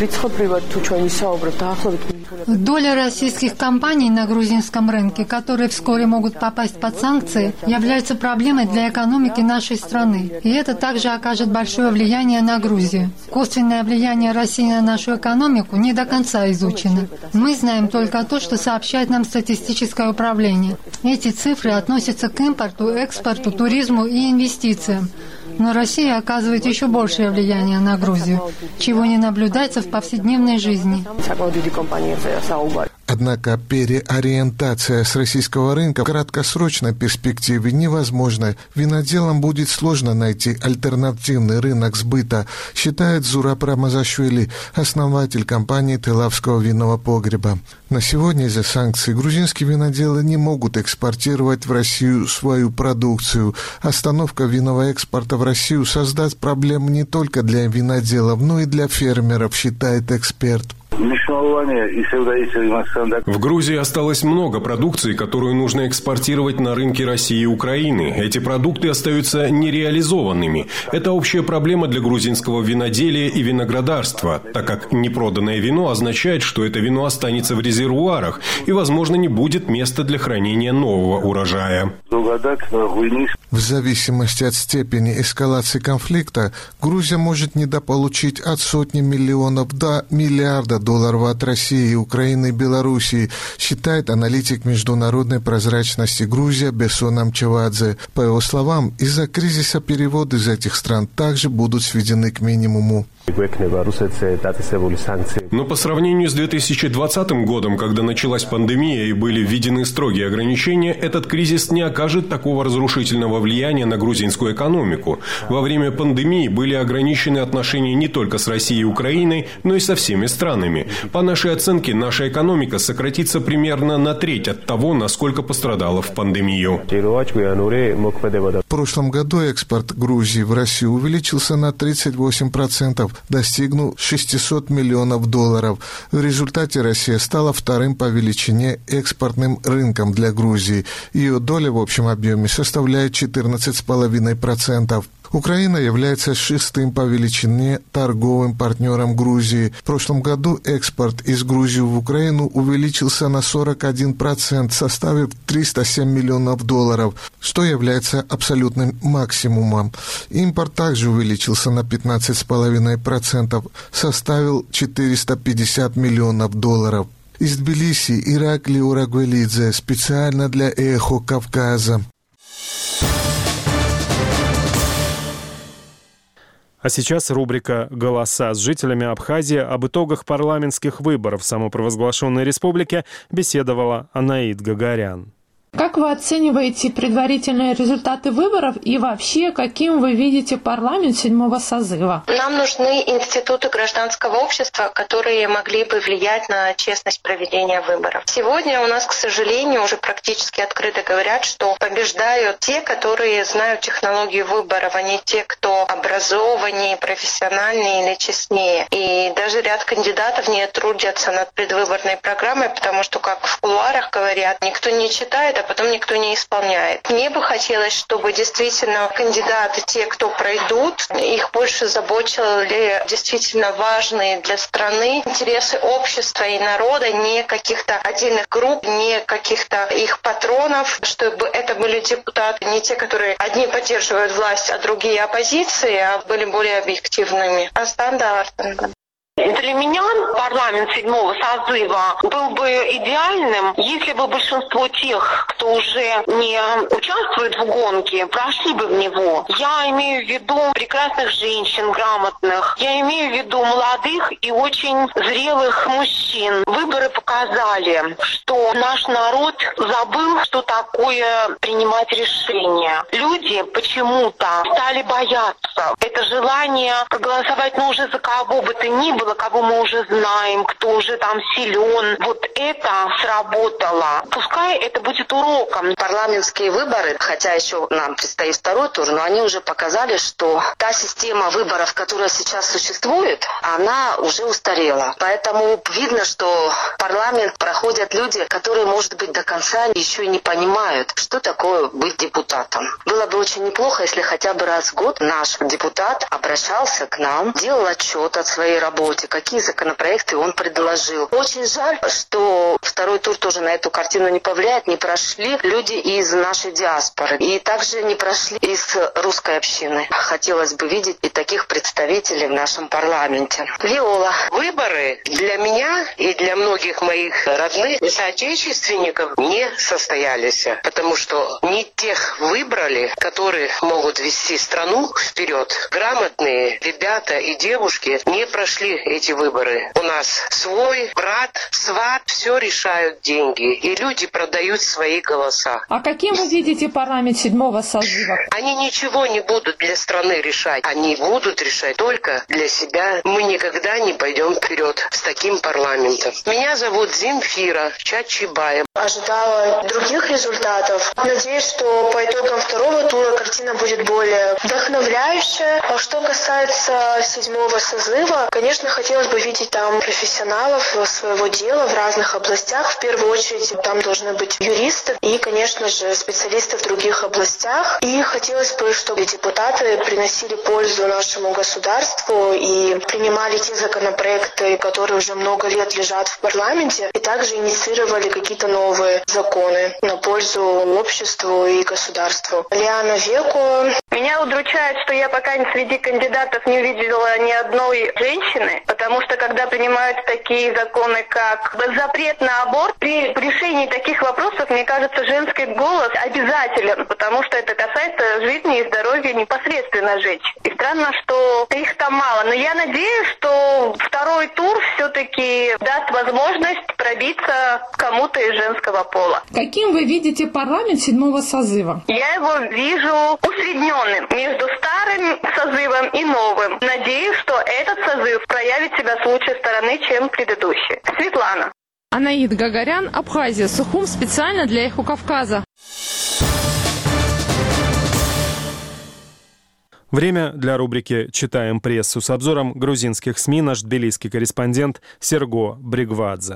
Доля российских компаний на грузинском рынке, которые вскоре могут попасть под санкции, является проблемой для экономики нашей страны. И это также окажет большое влияние на Грузию. Косвенное влияние России на нашу экономику не до конца изучено. Мы знаем только то, что сообщает нам статистическое управление. Эти цифры относятся к импорту, экспорту, туризму и инвестициям. Но Россия оказывает еще большее влияние на Грузию, чего не наблюдается в повседневной жизни. Однако переориентация с российского рынка в краткосрочной перспективе невозможна. Виноделам будет сложно найти альтернативный рынок сбыта, считает Зураб Рамазашвили, основатель компании Телавского винного погреба. На сегодня из-за санкций грузинские виноделы не могут экспортировать в Россию свою продукцию. Остановка винного экспорта в Россию создаст проблемы не только для виноделов, но и для фермеров, считает эксперт. В Грузии осталось много продукции, которую нужно экспортировать на рынки России и Украины. Эти продукты остаются нереализованными. Это общая проблема для грузинского виноделия и виноградарства, так как непроданное вино означает, что это вино останется в резервуарах и, возможно, не будет места для хранения нового урожая. В зависимости от степени эскалации конфликта, Грузия может недополучить от сотни миллионов до миллиарда долларов от России, Украины и Белоруссии, считает аналитик международной прозрачности Грузия Бесон Амчевадзе. По его словам, из-за кризиса переводы из этих стран также будут сведены к минимуму. Но по сравнению с две тысячи двадцатым годом, когда началась пандемия и были введены строгие ограничения, этот кризис не окажет такого разрушительного влияния на грузинскую экономику. Во время пандемии были ограничены отношения не только с Россией и Украиной, но и со всеми странами. По нашей оценке, наша экономика сократится примерно на треть от того, насколько пострадала в пандемию. В прошлом году экспорт Грузии в Россию увеличился на тридцать восемь процентов, достигнув шестисот миллионов долларов. В результате Россия стала вторым по величине экспортным рынком для Грузии. Ее доля в общем объеме составляет четырнадцать целых пять десятых процента. Украина является шестым по величине торговым партнером Грузии. В прошлом году экспорт из Грузии в Украину увеличился на сорок один процент, составив триста семь миллионов долларов, что является абсолютным максимумом. Импорт также увеличился на пятнадцать целых пять десятых процента, составил четыреста пятьдесят миллионов долларов. Из Тбилиси Иракли Урагвелидзе специально для «Эхо Кавказа». А сейчас рубрика «Голоса». С жителями Абхазии об итогах парламентских выборов в самопровозглашенной республике беседовала Анаид Гагарян. Как вы оцениваете предварительные результаты выборов и вообще, каким вы видите парламент седьмого созыва? Нам нужны институты гражданского общества, которые могли бы влиять на честность проведения выборов. Сегодня у нас, к сожалению, уже практически открыто говорят, что побеждают те, которые знают технологию выборов, а не те, кто образованнее, профессиональнее или честнее. И даже ряд кандидатов не трудятся над предвыборной программой, потому что, как в кулуарах говорят, никто не читает, а потом никто не исполняет. Мне бы хотелось, чтобы действительно кандидаты, те, кто пройдут, их больше заботили действительно важные для страны интересы общества и народа, не каких-то отдельных групп, не каких-то их патронов, чтобы это были депутаты, не те, которые одни поддерживают власть, а другие оппозиции, а были более объективными, а стандартными. Для меня парламент седьмого созыва был бы идеальным, если бы большинство тех, кто уже не участвует в гонке, прошли бы в него. Я имею в виду прекрасных женщин, грамотных. Я имею в виду молодых и очень зрелых мужчин. Выборы показали, что наш народ забыл, что такое принимать решения. Люди почему-то стали бояться. Это желание проголосовать, ну, уже за кого бы то ни было, кого мы уже знаем, кто уже там силен. Вот это сработало. Пускай это будет уроком. Парламентские выборы, хотя еще нам предстоит второй тур, но они уже показали, что та система выборов, которая сейчас существует, она уже устарела. Поэтому видно, что парламент проходят люди, которые, может быть, до конца еще и не понимают, что такое быть депутатом. Было бы очень неплохо, если хотя бы раз в год наш депутат обращался к нам, делал отчет о своей работе, какие законопроекты он предложил. Очень жаль, что второй тур тоже на эту картину не повлияет. Не прошли люди из нашей диаспоры. И также не прошли из русской общины. Хотелось бы видеть и таких представителей в нашем парламенте. Виола. Выборы для меня и для многих моих родных и соотечественников не состоялись. Потому что не тех выбрали, которые могут вести страну вперед. Грамотные ребята и девушки не прошли эти выборы. У нас свой брат, сват, все решают деньги. И люди продают свои голоса. А каким вы видите парламент седьмого созыва? Они ничего не будут для страны решать. Они будут решать только для себя. Мы никогда не пойдем вперед с таким парламентом. Меня зовут Земфира Чачибаева. Ожидала других результатов. Надеюсь, что по итогам второго тура картина будет более вдохновляющая. А что касается седьмого созыва, конечно, хотелось бы видеть там профессионалов своего дела в разных областях. В первую очередь там должны быть юристы и, конечно же, специалисты в других областях. И хотелось бы, чтобы депутаты приносили пользу нашему государству и принимали те законопроекты, которые уже много лет лежат в парламенте, и также инициировали какие-то новые законы на пользу обществу и государству. Лиана Веко. Меня удручает, что я пока среди кандидатов не увидела ни одной женщины, потому что когда принимают такие законы, как запрет на аборт, при решении таких вопросов, мне кажется, женский голос обязателен, потому что это касается жизни и здоровья непосредственно женщин. И странно, что их там мало. Но я надеюсь, что второй тур все-таки даст возможность пробиться кому-то из женского пола. Каким вы видите парламент седьмого созыва? Я его вижу усредненным между старым созывом и новым. Надеюсь, что этот созыв проявит себя с лучшей стороны, чем предыдущий. Светлана. Анаид Гагарян, Абхазия, Сухум, специально для «Эхо Кавказа». Время для рубрики «Читаем прессу» с обзором грузинских СМИ наш тбилисский корреспондент Серго Бригвадзе.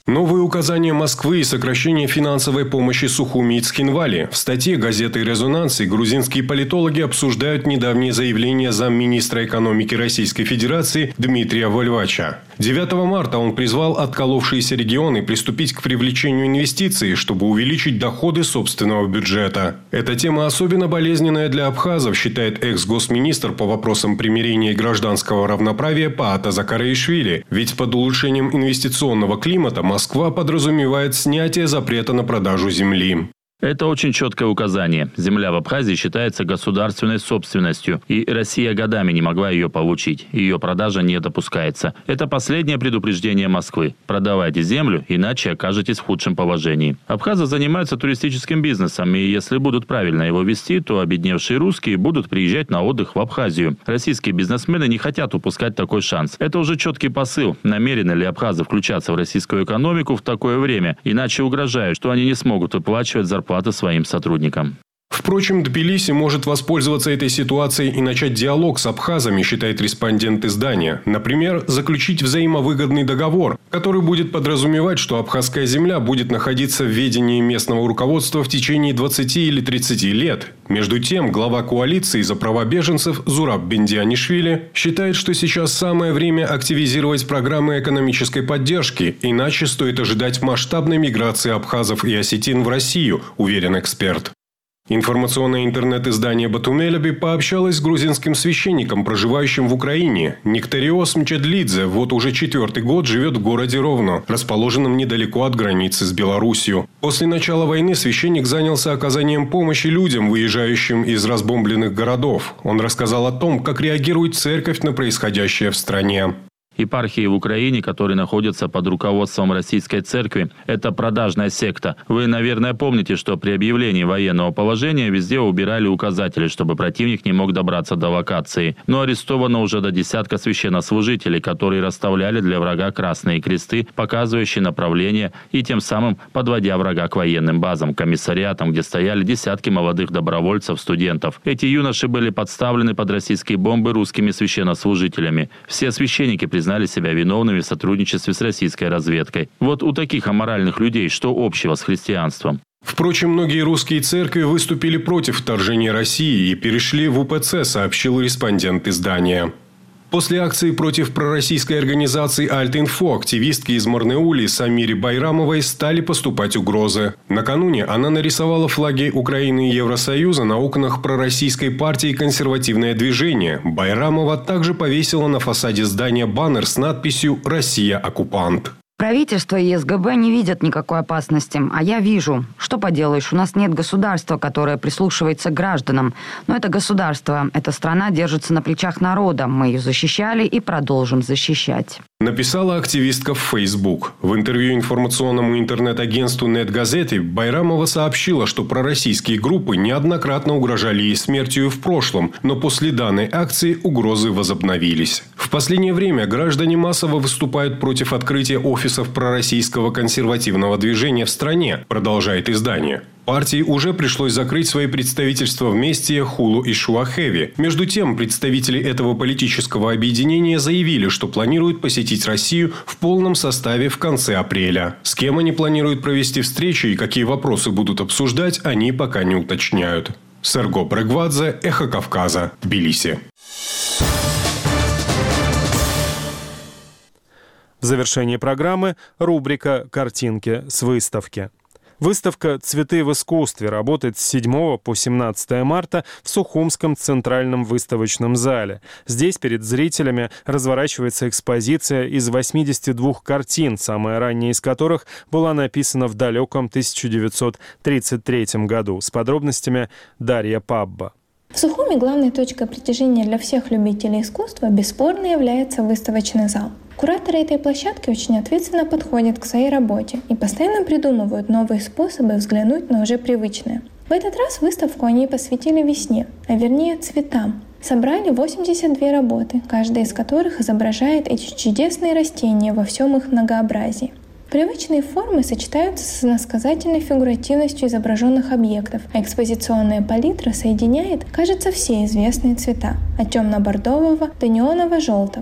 Новые указания Москвы и сокращение финансовой помощи Сухуми и Цхинвали. В статье газеты «Резонанс» грузинские политологи обсуждают недавнее заявление замминистра экономики Российской Федерации Дмитрия Вольвача. девятого марта он призвал отколовшиеся регионы приступить к привлечению инвестиций, чтобы увеличить доходы собственного бюджета. Эта тема особенно болезненная для абхазов, считает экс-госминистр по вопросам примирения и гражданского равноправия Паата Закараишвили. Ведь под улучшением инвестиционного климата Москва подразумевает снятие запрета на продажу земли. Это очень четкое указание. Земля в Абхазии считается государственной собственностью, и Россия годами не могла ее получить. Ее продажа не допускается. Это последнее предупреждение Москвы. Продавайте землю, иначе окажетесь в худшем положении. Абхазы занимаются туристическим бизнесом, и если будут правильно его вести, то обедневшие русские будут приезжать на отдых в Абхазию. Российские бизнесмены не хотят упускать такой шанс. Это уже четкий посыл. Намерены ли абхазы включаться в российскую экономику в такое время? Иначе угрожают, что они не смогут выплачивать зарплату своим сотрудникам. Впрочем, Тбилиси может воспользоваться этой ситуацией и начать диалог с абхазами, считает респондент издания. Например, заключить взаимовыгодный договор, который будет подразумевать, что абхазская земля будет находиться в ведении местного руководства в течение двадцати или тридцати лет. Между тем, глава коалиции за права беженцев Зураб Бендианишвили считает, что сейчас самое время активизировать программы экономической поддержки, иначе стоит ожидать масштабной миграции абхазов и осетин в Россию, уверен эксперт. Информационное интернет-издание «Батумелеби» пообщалось с грузинским священником, проживающим в Украине. Нектариос Мчедлидзе вот уже четвертый год живет в городе Ровно, расположенном недалеко от границы с Белоруссией. После начала войны священник занялся оказанием помощи людям, выезжающим из разбомбленных городов. Он рассказал о том, как реагирует церковь на происходящее в стране. Епархии в Украине, которые находятся под руководством Российской Церкви, это продажная секта. Вы, наверное, помните, что при объявлении военного положения везде убирали указатели, чтобы противник не мог добраться до локации. Но арестовано уже до десятка священнослужителей, которые расставляли для врага красные кресты, показывающие направление, и тем самым подводя врага к военным базам, комиссариатам, где стояли десятки молодых добровольцев, студентов. Эти юноши были подставлены под российские бомбы русскими священнослужителями. Все священники признали признали себя виновными в сотрудничестве с российской разведкой. Вот у таких аморальных людей что общего с христианством? Впрочем, многие русские церкви выступили против вторжения России и перешли в УПЦ, сообщил респондент издания. После акции против пророссийской организации «Альт-Инфо» активистки из Марнеули Самире Байрамовой стали поступать угрозы. Накануне она нарисовала флаги Украины и Евросоюза на окнах пророссийской партии «Консервативное движение». Байрамова также повесила на фасаде здания баннер с надписью «Россия – оккупант». Правительство и СГБ не видят никакой опасности, а я вижу. Что поделаешь, у нас нет государства, которое прислушивается к гражданам. Но это государство, эта страна держится на плечах народа. Мы ее защищали и продолжим защищать. Написала активистка в Facebook. В интервью информационному интернет-агентству «Нет-Газеты» Байрамова сообщила, что пророссийские группы неоднократно угрожали ей смертью в прошлом, но после данной акции угрозы возобновились. В последнее время граждане массово выступают против открытия офисов пророссийского консервативного движения в стране, продолжает издание. Партии уже пришлось закрыть свои представительства в Месте, Хулу и Шуахеве. Между тем, представители этого политического объединения заявили, что планируют посетить Россию в полном составе в конце апреля. С кем они планируют провести встречи и какие вопросы будут обсуждать, они пока не уточняют. Серго Брегвадзе, Эхо Кавказа, Тбилиси. В завершении программы рубрика «Картинки с выставки». Выставка «Цветы в искусстве» работает с седьмого по семнадцатое марта в Сухумском центральном выставочном зале. Здесь перед зрителями разворачивается экспозиция из восьмидесяти двух картин, самая ранняя из которых была написана в далеком тысяча девятьсот тридцать третьем году. С подробностями Дарья Пабба. В Сухуми главной точкой притяжения для всех любителей искусства бесспорно является выставочный зал. Кураторы этой площадки очень ответственно подходят к своей работе и постоянно придумывают новые способы взглянуть на уже привычное. В этот раз выставку они посвятили весне, а вернее цветам. Собрали восемьдесят две работы, каждая из которых изображает эти чудесные растения во всем их многообразии. Привычные формы сочетаются с иносказательной фигуративностью изображенных объектов, а экспозиционная палитра соединяет, кажется, все известные цвета – от темно-бордового до неоново-желтого.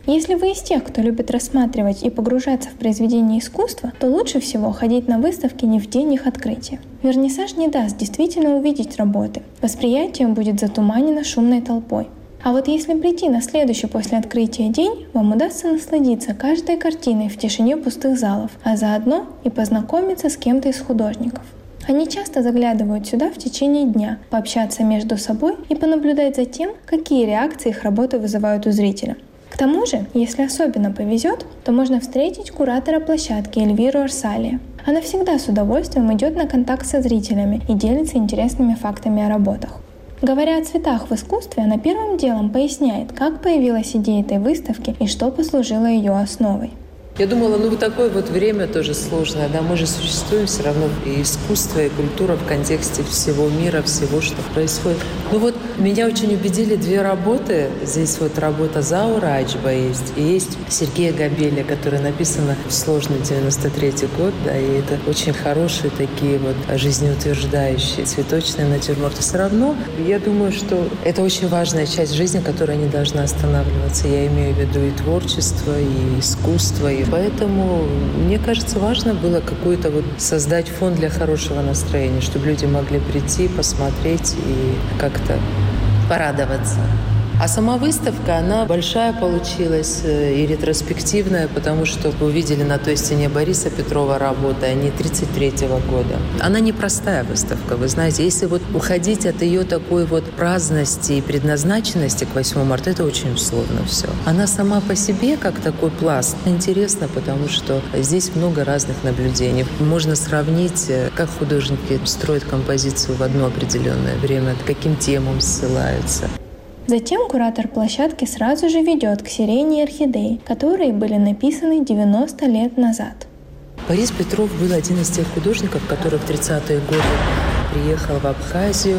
Если вы из тех, кто любит рассматривать и погружаться в произведения искусства, то лучше всего ходить на выставки не в день их открытия. Вернисаж не даст действительно увидеть работы. Восприятие будет затуманено шумной толпой. А вот если прийти на следующий после открытия день, вам удастся насладиться каждой картиной в тишине пустых залов, а заодно и познакомиться с кем-то из художников. Они часто заглядывают сюда в течение дня, пообщаться между собой и понаблюдать за тем, какие реакции их работы вызывают у зрителя. К тому же, если особенно повезет, то можно встретить куратора площадки Эльвиру Арсалия. Она всегда с удовольствием идет на контакт со зрителями и делится интересными фактами о работах. Говоря о цветах в искусстве, она первым делом поясняет, как появилась идея этой выставки и что послужило ее основой. Я думала, ну вот такое вот время тоже сложное, да, мы же существуем все равно, и искусство, и культура в контексте всего мира, всего, что происходит. Ну вот меня очень убедили две работы. Здесь вот работа Заура Аджба есть, и есть Сергея Габеля, которая написана в сложный девяносто третий год, да, и это очень хорошие такие вот жизнеутверждающие цветочные натюрморты. Все равно я думаю, что это очень важная часть жизни, которая не должна останавливаться. Я имею в виду и творчество, и искусство, и поэтому, мне кажется, важно было какой-то вот создать фон для хорошего настроения, чтобы люди могли прийти, посмотреть и как-то порадоваться. А сама выставка, она большая получилась и ретроспективная, потому что вы увидели на той стене Бориса Петрова работы, они тридцать третьего года. Она непростая выставка, вы знаете. Если вот уходить от ее такой вот праздности и предназначенности к восьмому марта, это очень условно все. Она сама по себе, как такой пласт, интересна, потому что здесь много разных наблюдений. Можно сравнить, как художники строят композицию в одно определенное время, к каким темам ссылаются. Затем куратор площадки сразу же ведет к сирене и орхидеи, которые были написаны девяносто лет назад. Борис Петров был один из тех художников, который в тридцатые годы приехал в Абхазию,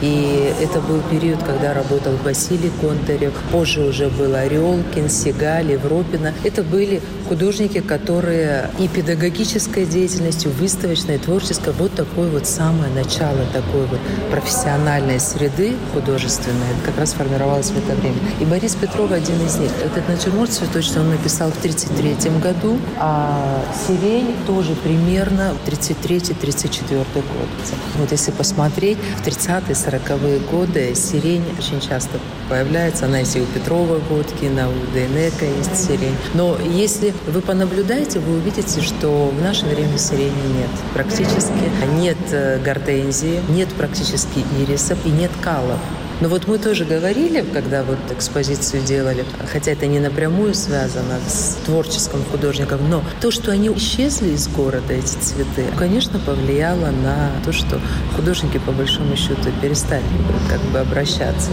и это был период, когда работал Василий Контарев, позже уже был Орелкин, Сигаль, Европина. Это были художники, которые и педагогической деятельностью, выставочной, творческой, вот такое вот самое начало такой вот профессиональной среды художественной, как раз формировалось в это время. И Борис Петров один из них. Этот натюрморт цветочный он написал в тридцать третьем году, а сирень тоже примерно в тридцать третий — тридцать четвёртый год. Вот если посмотреть, в тридцатые — сороковые годы сирень очень часто появляется. Она есть и у Петрова Водкина, у Дейнека есть сирень. Но если вы понаблюдаете, вы увидите, что в наше время сирени нет. Практически нет гортензии, нет практически ирисов и нет калов. Но вот мы тоже говорили, когда вот экспозицию делали, хотя это не напрямую связано с творчеством художников, но то, что они исчезли из города, эти цветы, конечно, повлияло на то, что художники, по большому счету, перестали как бы обращаться.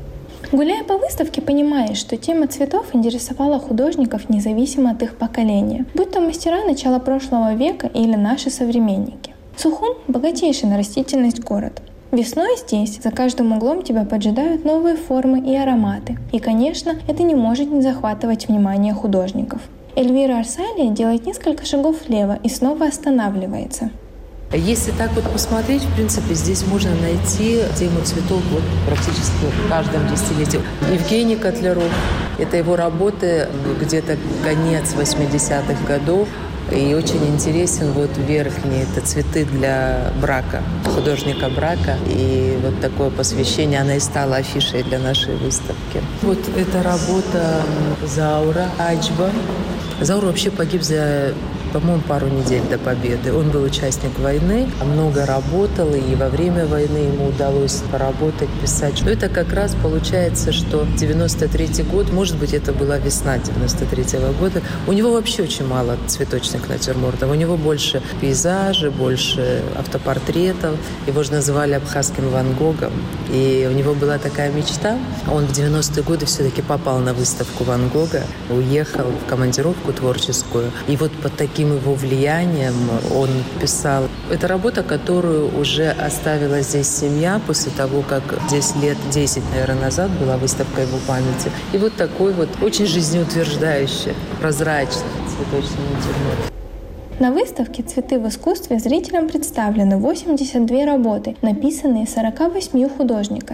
Гуляя по выставке, понимаешь, что тема цветов интересовала художников независимо от их поколения, будь то мастера начала прошлого века или наши современники. Сухум – богатейший на растительность город. Весной здесь за каждым углом тебя поджидают новые формы и ароматы. И, конечно, это не может не захватывать внимание художников. Эльвира Арсалия делает несколько шагов влево и снова останавливается. Если так вот посмотреть, в принципе, здесь можно найти тему цветов вот практически в каждом десятилетии. Евгений Котляров, это его работы где-то конец восьмидесятых годов. И очень интересен вот верхний, это цветы для брака, художника брака. И вот такое посвящение, она и стала афишей для нашей выставки. Вот эта работа Заура Аджба. Заур вообще погиб за, по-моему, пару недель до победы. Он был участник войны, много работал, и во время войны ему удалось поработать, писать. Но это как раз получается, что девяносто третий год, может быть, это была весна девяносто третьего года. У него вообще очень мало цветочных натюрмортов. У него больше пейзажей, больше автопортретов. Его же называли абхазским Ван Гогом. И у него была такая мечта. Он в девяностые годы все-таки попал на выставку Ван Гога, уехал в командировку творческую. И вот под таким его влиянием он писал. Это работа, которую уже оставила здесь семья после того, как здесь лет десять, наверное, назад была выставка его памяти. И вот такой вот очень жизнеутверждающий, прозрачный цветочный натюрморт. На выставке «Цветы в искусстве» зрителям представлены восемьдесят две работы, написанные сорока восьмью художниками.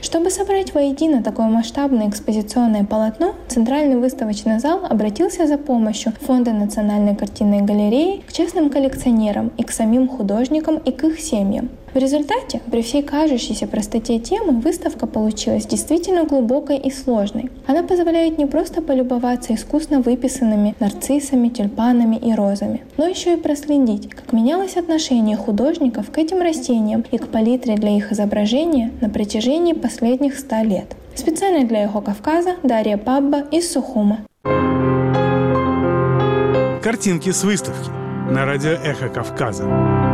Чтобы собрать воедино такое масштабное экспозиционное полотно, Центральный выставочный зал обратился за помощью Фонда национальной картинной галереи к частным коллекционерам и к самим художникам и к их семьям. В результате, при всей кажущейся простоте темы, выставка получилась действительно глубокой и сложной. Она позволяет не просто полюбоваться искусно выписанными нарциссами, тюльпанами и розами, но еще и проследить, как менялось отношение художников к этим растениям и к палитре для их изображения на протяжении последних ста лет. Специально для «Эхо Кавказа» Дарья Пабба из Сухума. Картинки с выставки на радио «Эхо Кавказа».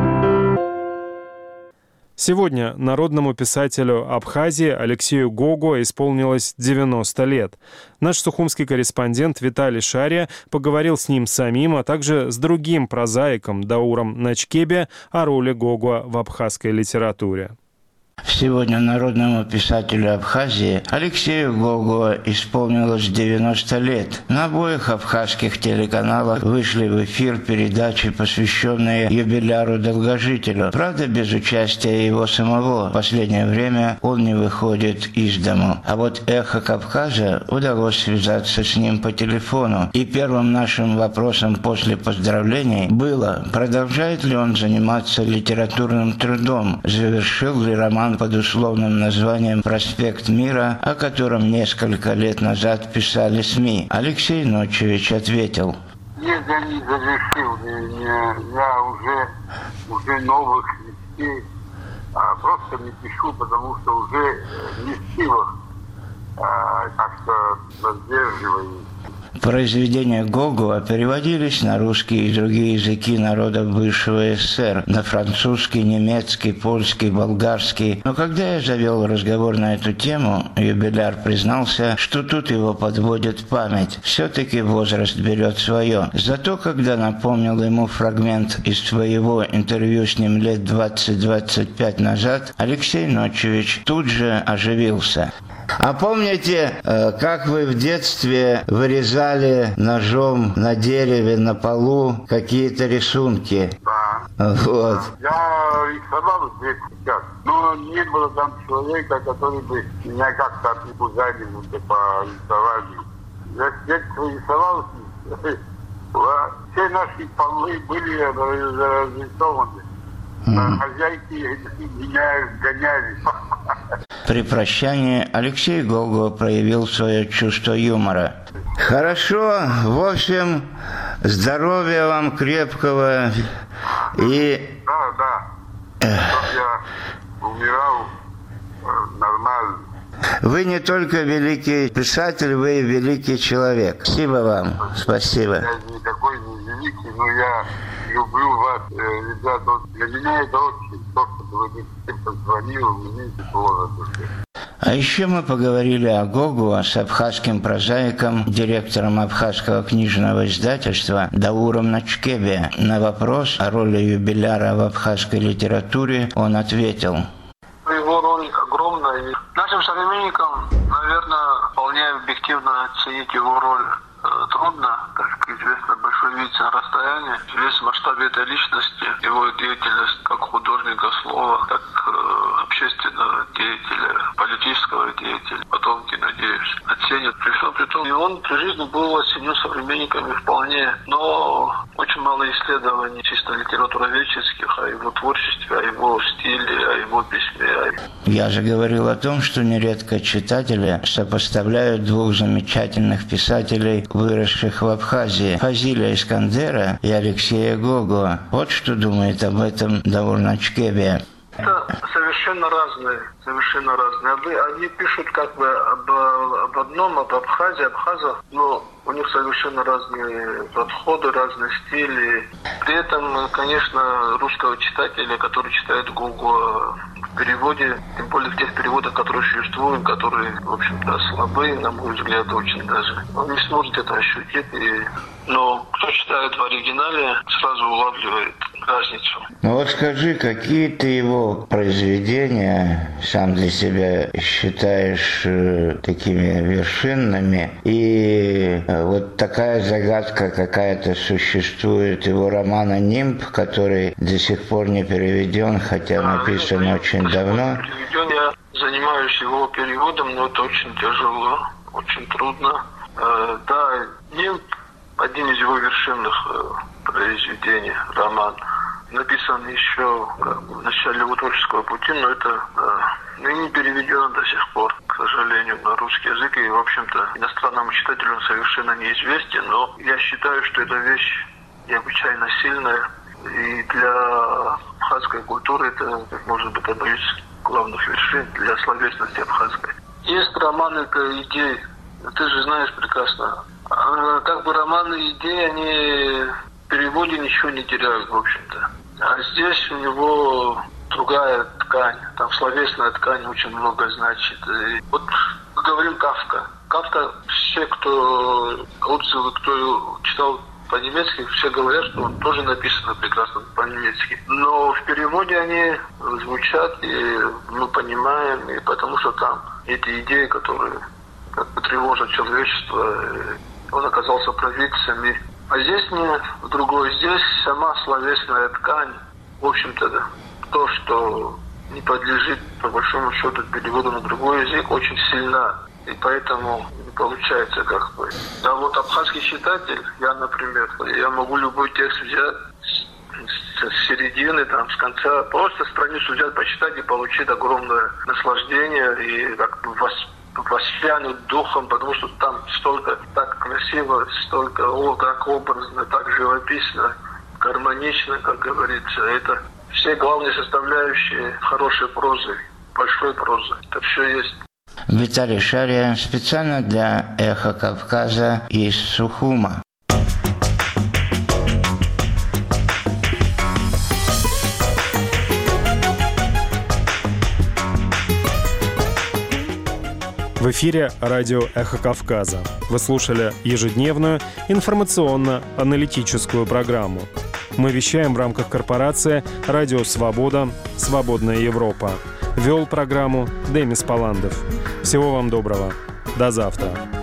Сегодня народному писателю Абхазии Алексею Гого исполнилось девяносто лет. Наш сухумский корреспондент Виталий Шария поговорил с ним самим, а также с другим прозаиком Дауром Начкебе о роли Гого в абхазской литературе. Сегодня народному писателю Абхазии Алексею Гого исполнилось девяносто лет. На обоих абхазских телеканалах вышли в эфир передачи, посвященные юбиляру-долгожителю. Правда, без участия его самого. В последнее время он не выходит из дому. А вот «Эхо Кавказа» удалось связаться с ним по телефону. И первым нашим вопросом после поздравлений было, продолжает ли он заниматься литературным трудом, завершил ли роман под условным названием «Проспект мира», о котором несколько лет назад писали СМИ. Алексей Ночевич ответил. Нет, я не завершил, не, не, я уже, уже новых вестей, а просто не пишу, потому что уже не в силах, а, как-то воздерживаюсь. Произведения Гого переводились на русский и другие языки народов бывшего СССР, на французский, немецкий, польский, болгарский. Но когда я завел разговор на эту тему, юбиляр признался, что тут его подводит память. Все-таки возраст берет свое. Зато, когда напомнил ему фрагмент из своего интервью с ним лет двадцать-двадцать пять назад, Алексей Ночевич тут же оживился. А помните, как вы в детстве вырезали ножом на дереве, на полу какие-то рисунки? Да. Вот. Я рисовал здесь сейчас, но не было там человека, который бы меня как-то отпугали по рисованию. Я с детства рисовал, все наши полы были разрисованы. Mm-hmm. Хозяйки меня гоняли. При прощании Алексей Гого проявил свое чувство юмора. Хорошо, в общем, здоровья вам крепкого и... Да, да. Чтоб я умирал нормально. Вы не только великий писатель, вы и великий человек. Спасибо вам. Спасибо. Я никакой не великий, но я люблю вас, ребята. Для меня это очень то, что вы мне позвонили, мне тепло на душе. А еще мы поговорили о Гого с абхазским прозаиком, директором абхазского книжного издательства Дауром Начкебе. На вопрос о роли юбиляра в абхазской литературе он ответил. Его роль огромная. Нашим современникам, наверное, вполне объективно оценить его роль трудно, так как известно, большой видится на расстоянии. Весь масштаб этой личности, его деятельность как художника слова, как э, общественного деятеля, политического деятеля, потомки, надеюсь, оценят. При всем при том, и он при жизни был оценен современниками вполне, но очень мало исследований чисто литературоведческих о его творчестве, о его стиле, о его письме. Я же говорил о том, что нередко читатели сопоставляют двух замечательных писателей, выросших в Абхазии, Фазиля Искандера и Алексея Гого. Вот что думает об этом Даур Начкебе. Это совершенно разные, совершенно разные. Они пишут как бы об, об одном, об Абхазии, абхазах, но у них совершенно разные подходы, разные стили. При этом, конечно, русского читателя, который читает Гого в переводе, тем более в тех переводах, которые существуют, которые, в общем-то, слабые, на мой взгляд, очень даже. Он не сможет это ощутить. И... Но кто читает в оригинале, сразу улавливает разницу. Ну вот скажи, какие ты его произведения сам для себя считаешь э, такими вершинными? И э, вот такая загадка какая-то существует его романа «Нимб», который до сих пор не переведен, хотя написан а, очень давно. Переведен, я занимаюсь занимаюсь его переводом, но это очень тяжело, очень трудно. Да, не один из его вершинных произведений, роман, написан еще как бы, в начале его творческого пути, но это э, не переведен до сих пор, к сожалению, на русский язык. И, в общем-то, иностранному читателю он совершенно неизвестен. Но я считаю, что эта вещь необычайно сильная. И для абхазской культуры это, может быть, одна из главных вершин для словесности абхазской. Есть романы, это идеи. Ты же знаешь прекрасно. А, как бы романы и идеи, они в переводе ничего не теряют, в общем-то. А здесь у него другая ткань, там словесная ткань очень много значит. И вот мы говорим Кафка. Кафка, все, кто отзывы, кто читал по-немецки, все говорят, что он тоже написан прекрасно по-немецки. Но в переводе они звучат, и мы понимаем, и потому что там эти идеи, которые как бы тревожат человечество, он оказался провидцем. А здесь не другое. Здесь сама словесная ткань, в общем-то, то, что не подлежит, по большому счету, переводу на другой язык, очень сильна. И поэтому не получается как бы. А вот абхазский читатель, я, например, я могу любой текст взять с середины, там, с конца, просто страницу взять, почитать и получить огромное наслаждение и как бы восприятие. Воспрянут духом, потому что там столько так красиво, столько о, так образно, так живописно, гармонично, как говорится. Это все главные составляющие хорошей прозы, большой прозы. Это все есть. Виталий Шария специально для «Эхо Кавказа» из Сухума. В эфире радио «Эхо Кавказа». Вы слушали ежедневную информационно-аналитическую программу. Мы вещаем в рамках корпорации «Радио Свобода. Свободная Европа». Вел программу Демис Паландов. Всего вам доброго. До завтра.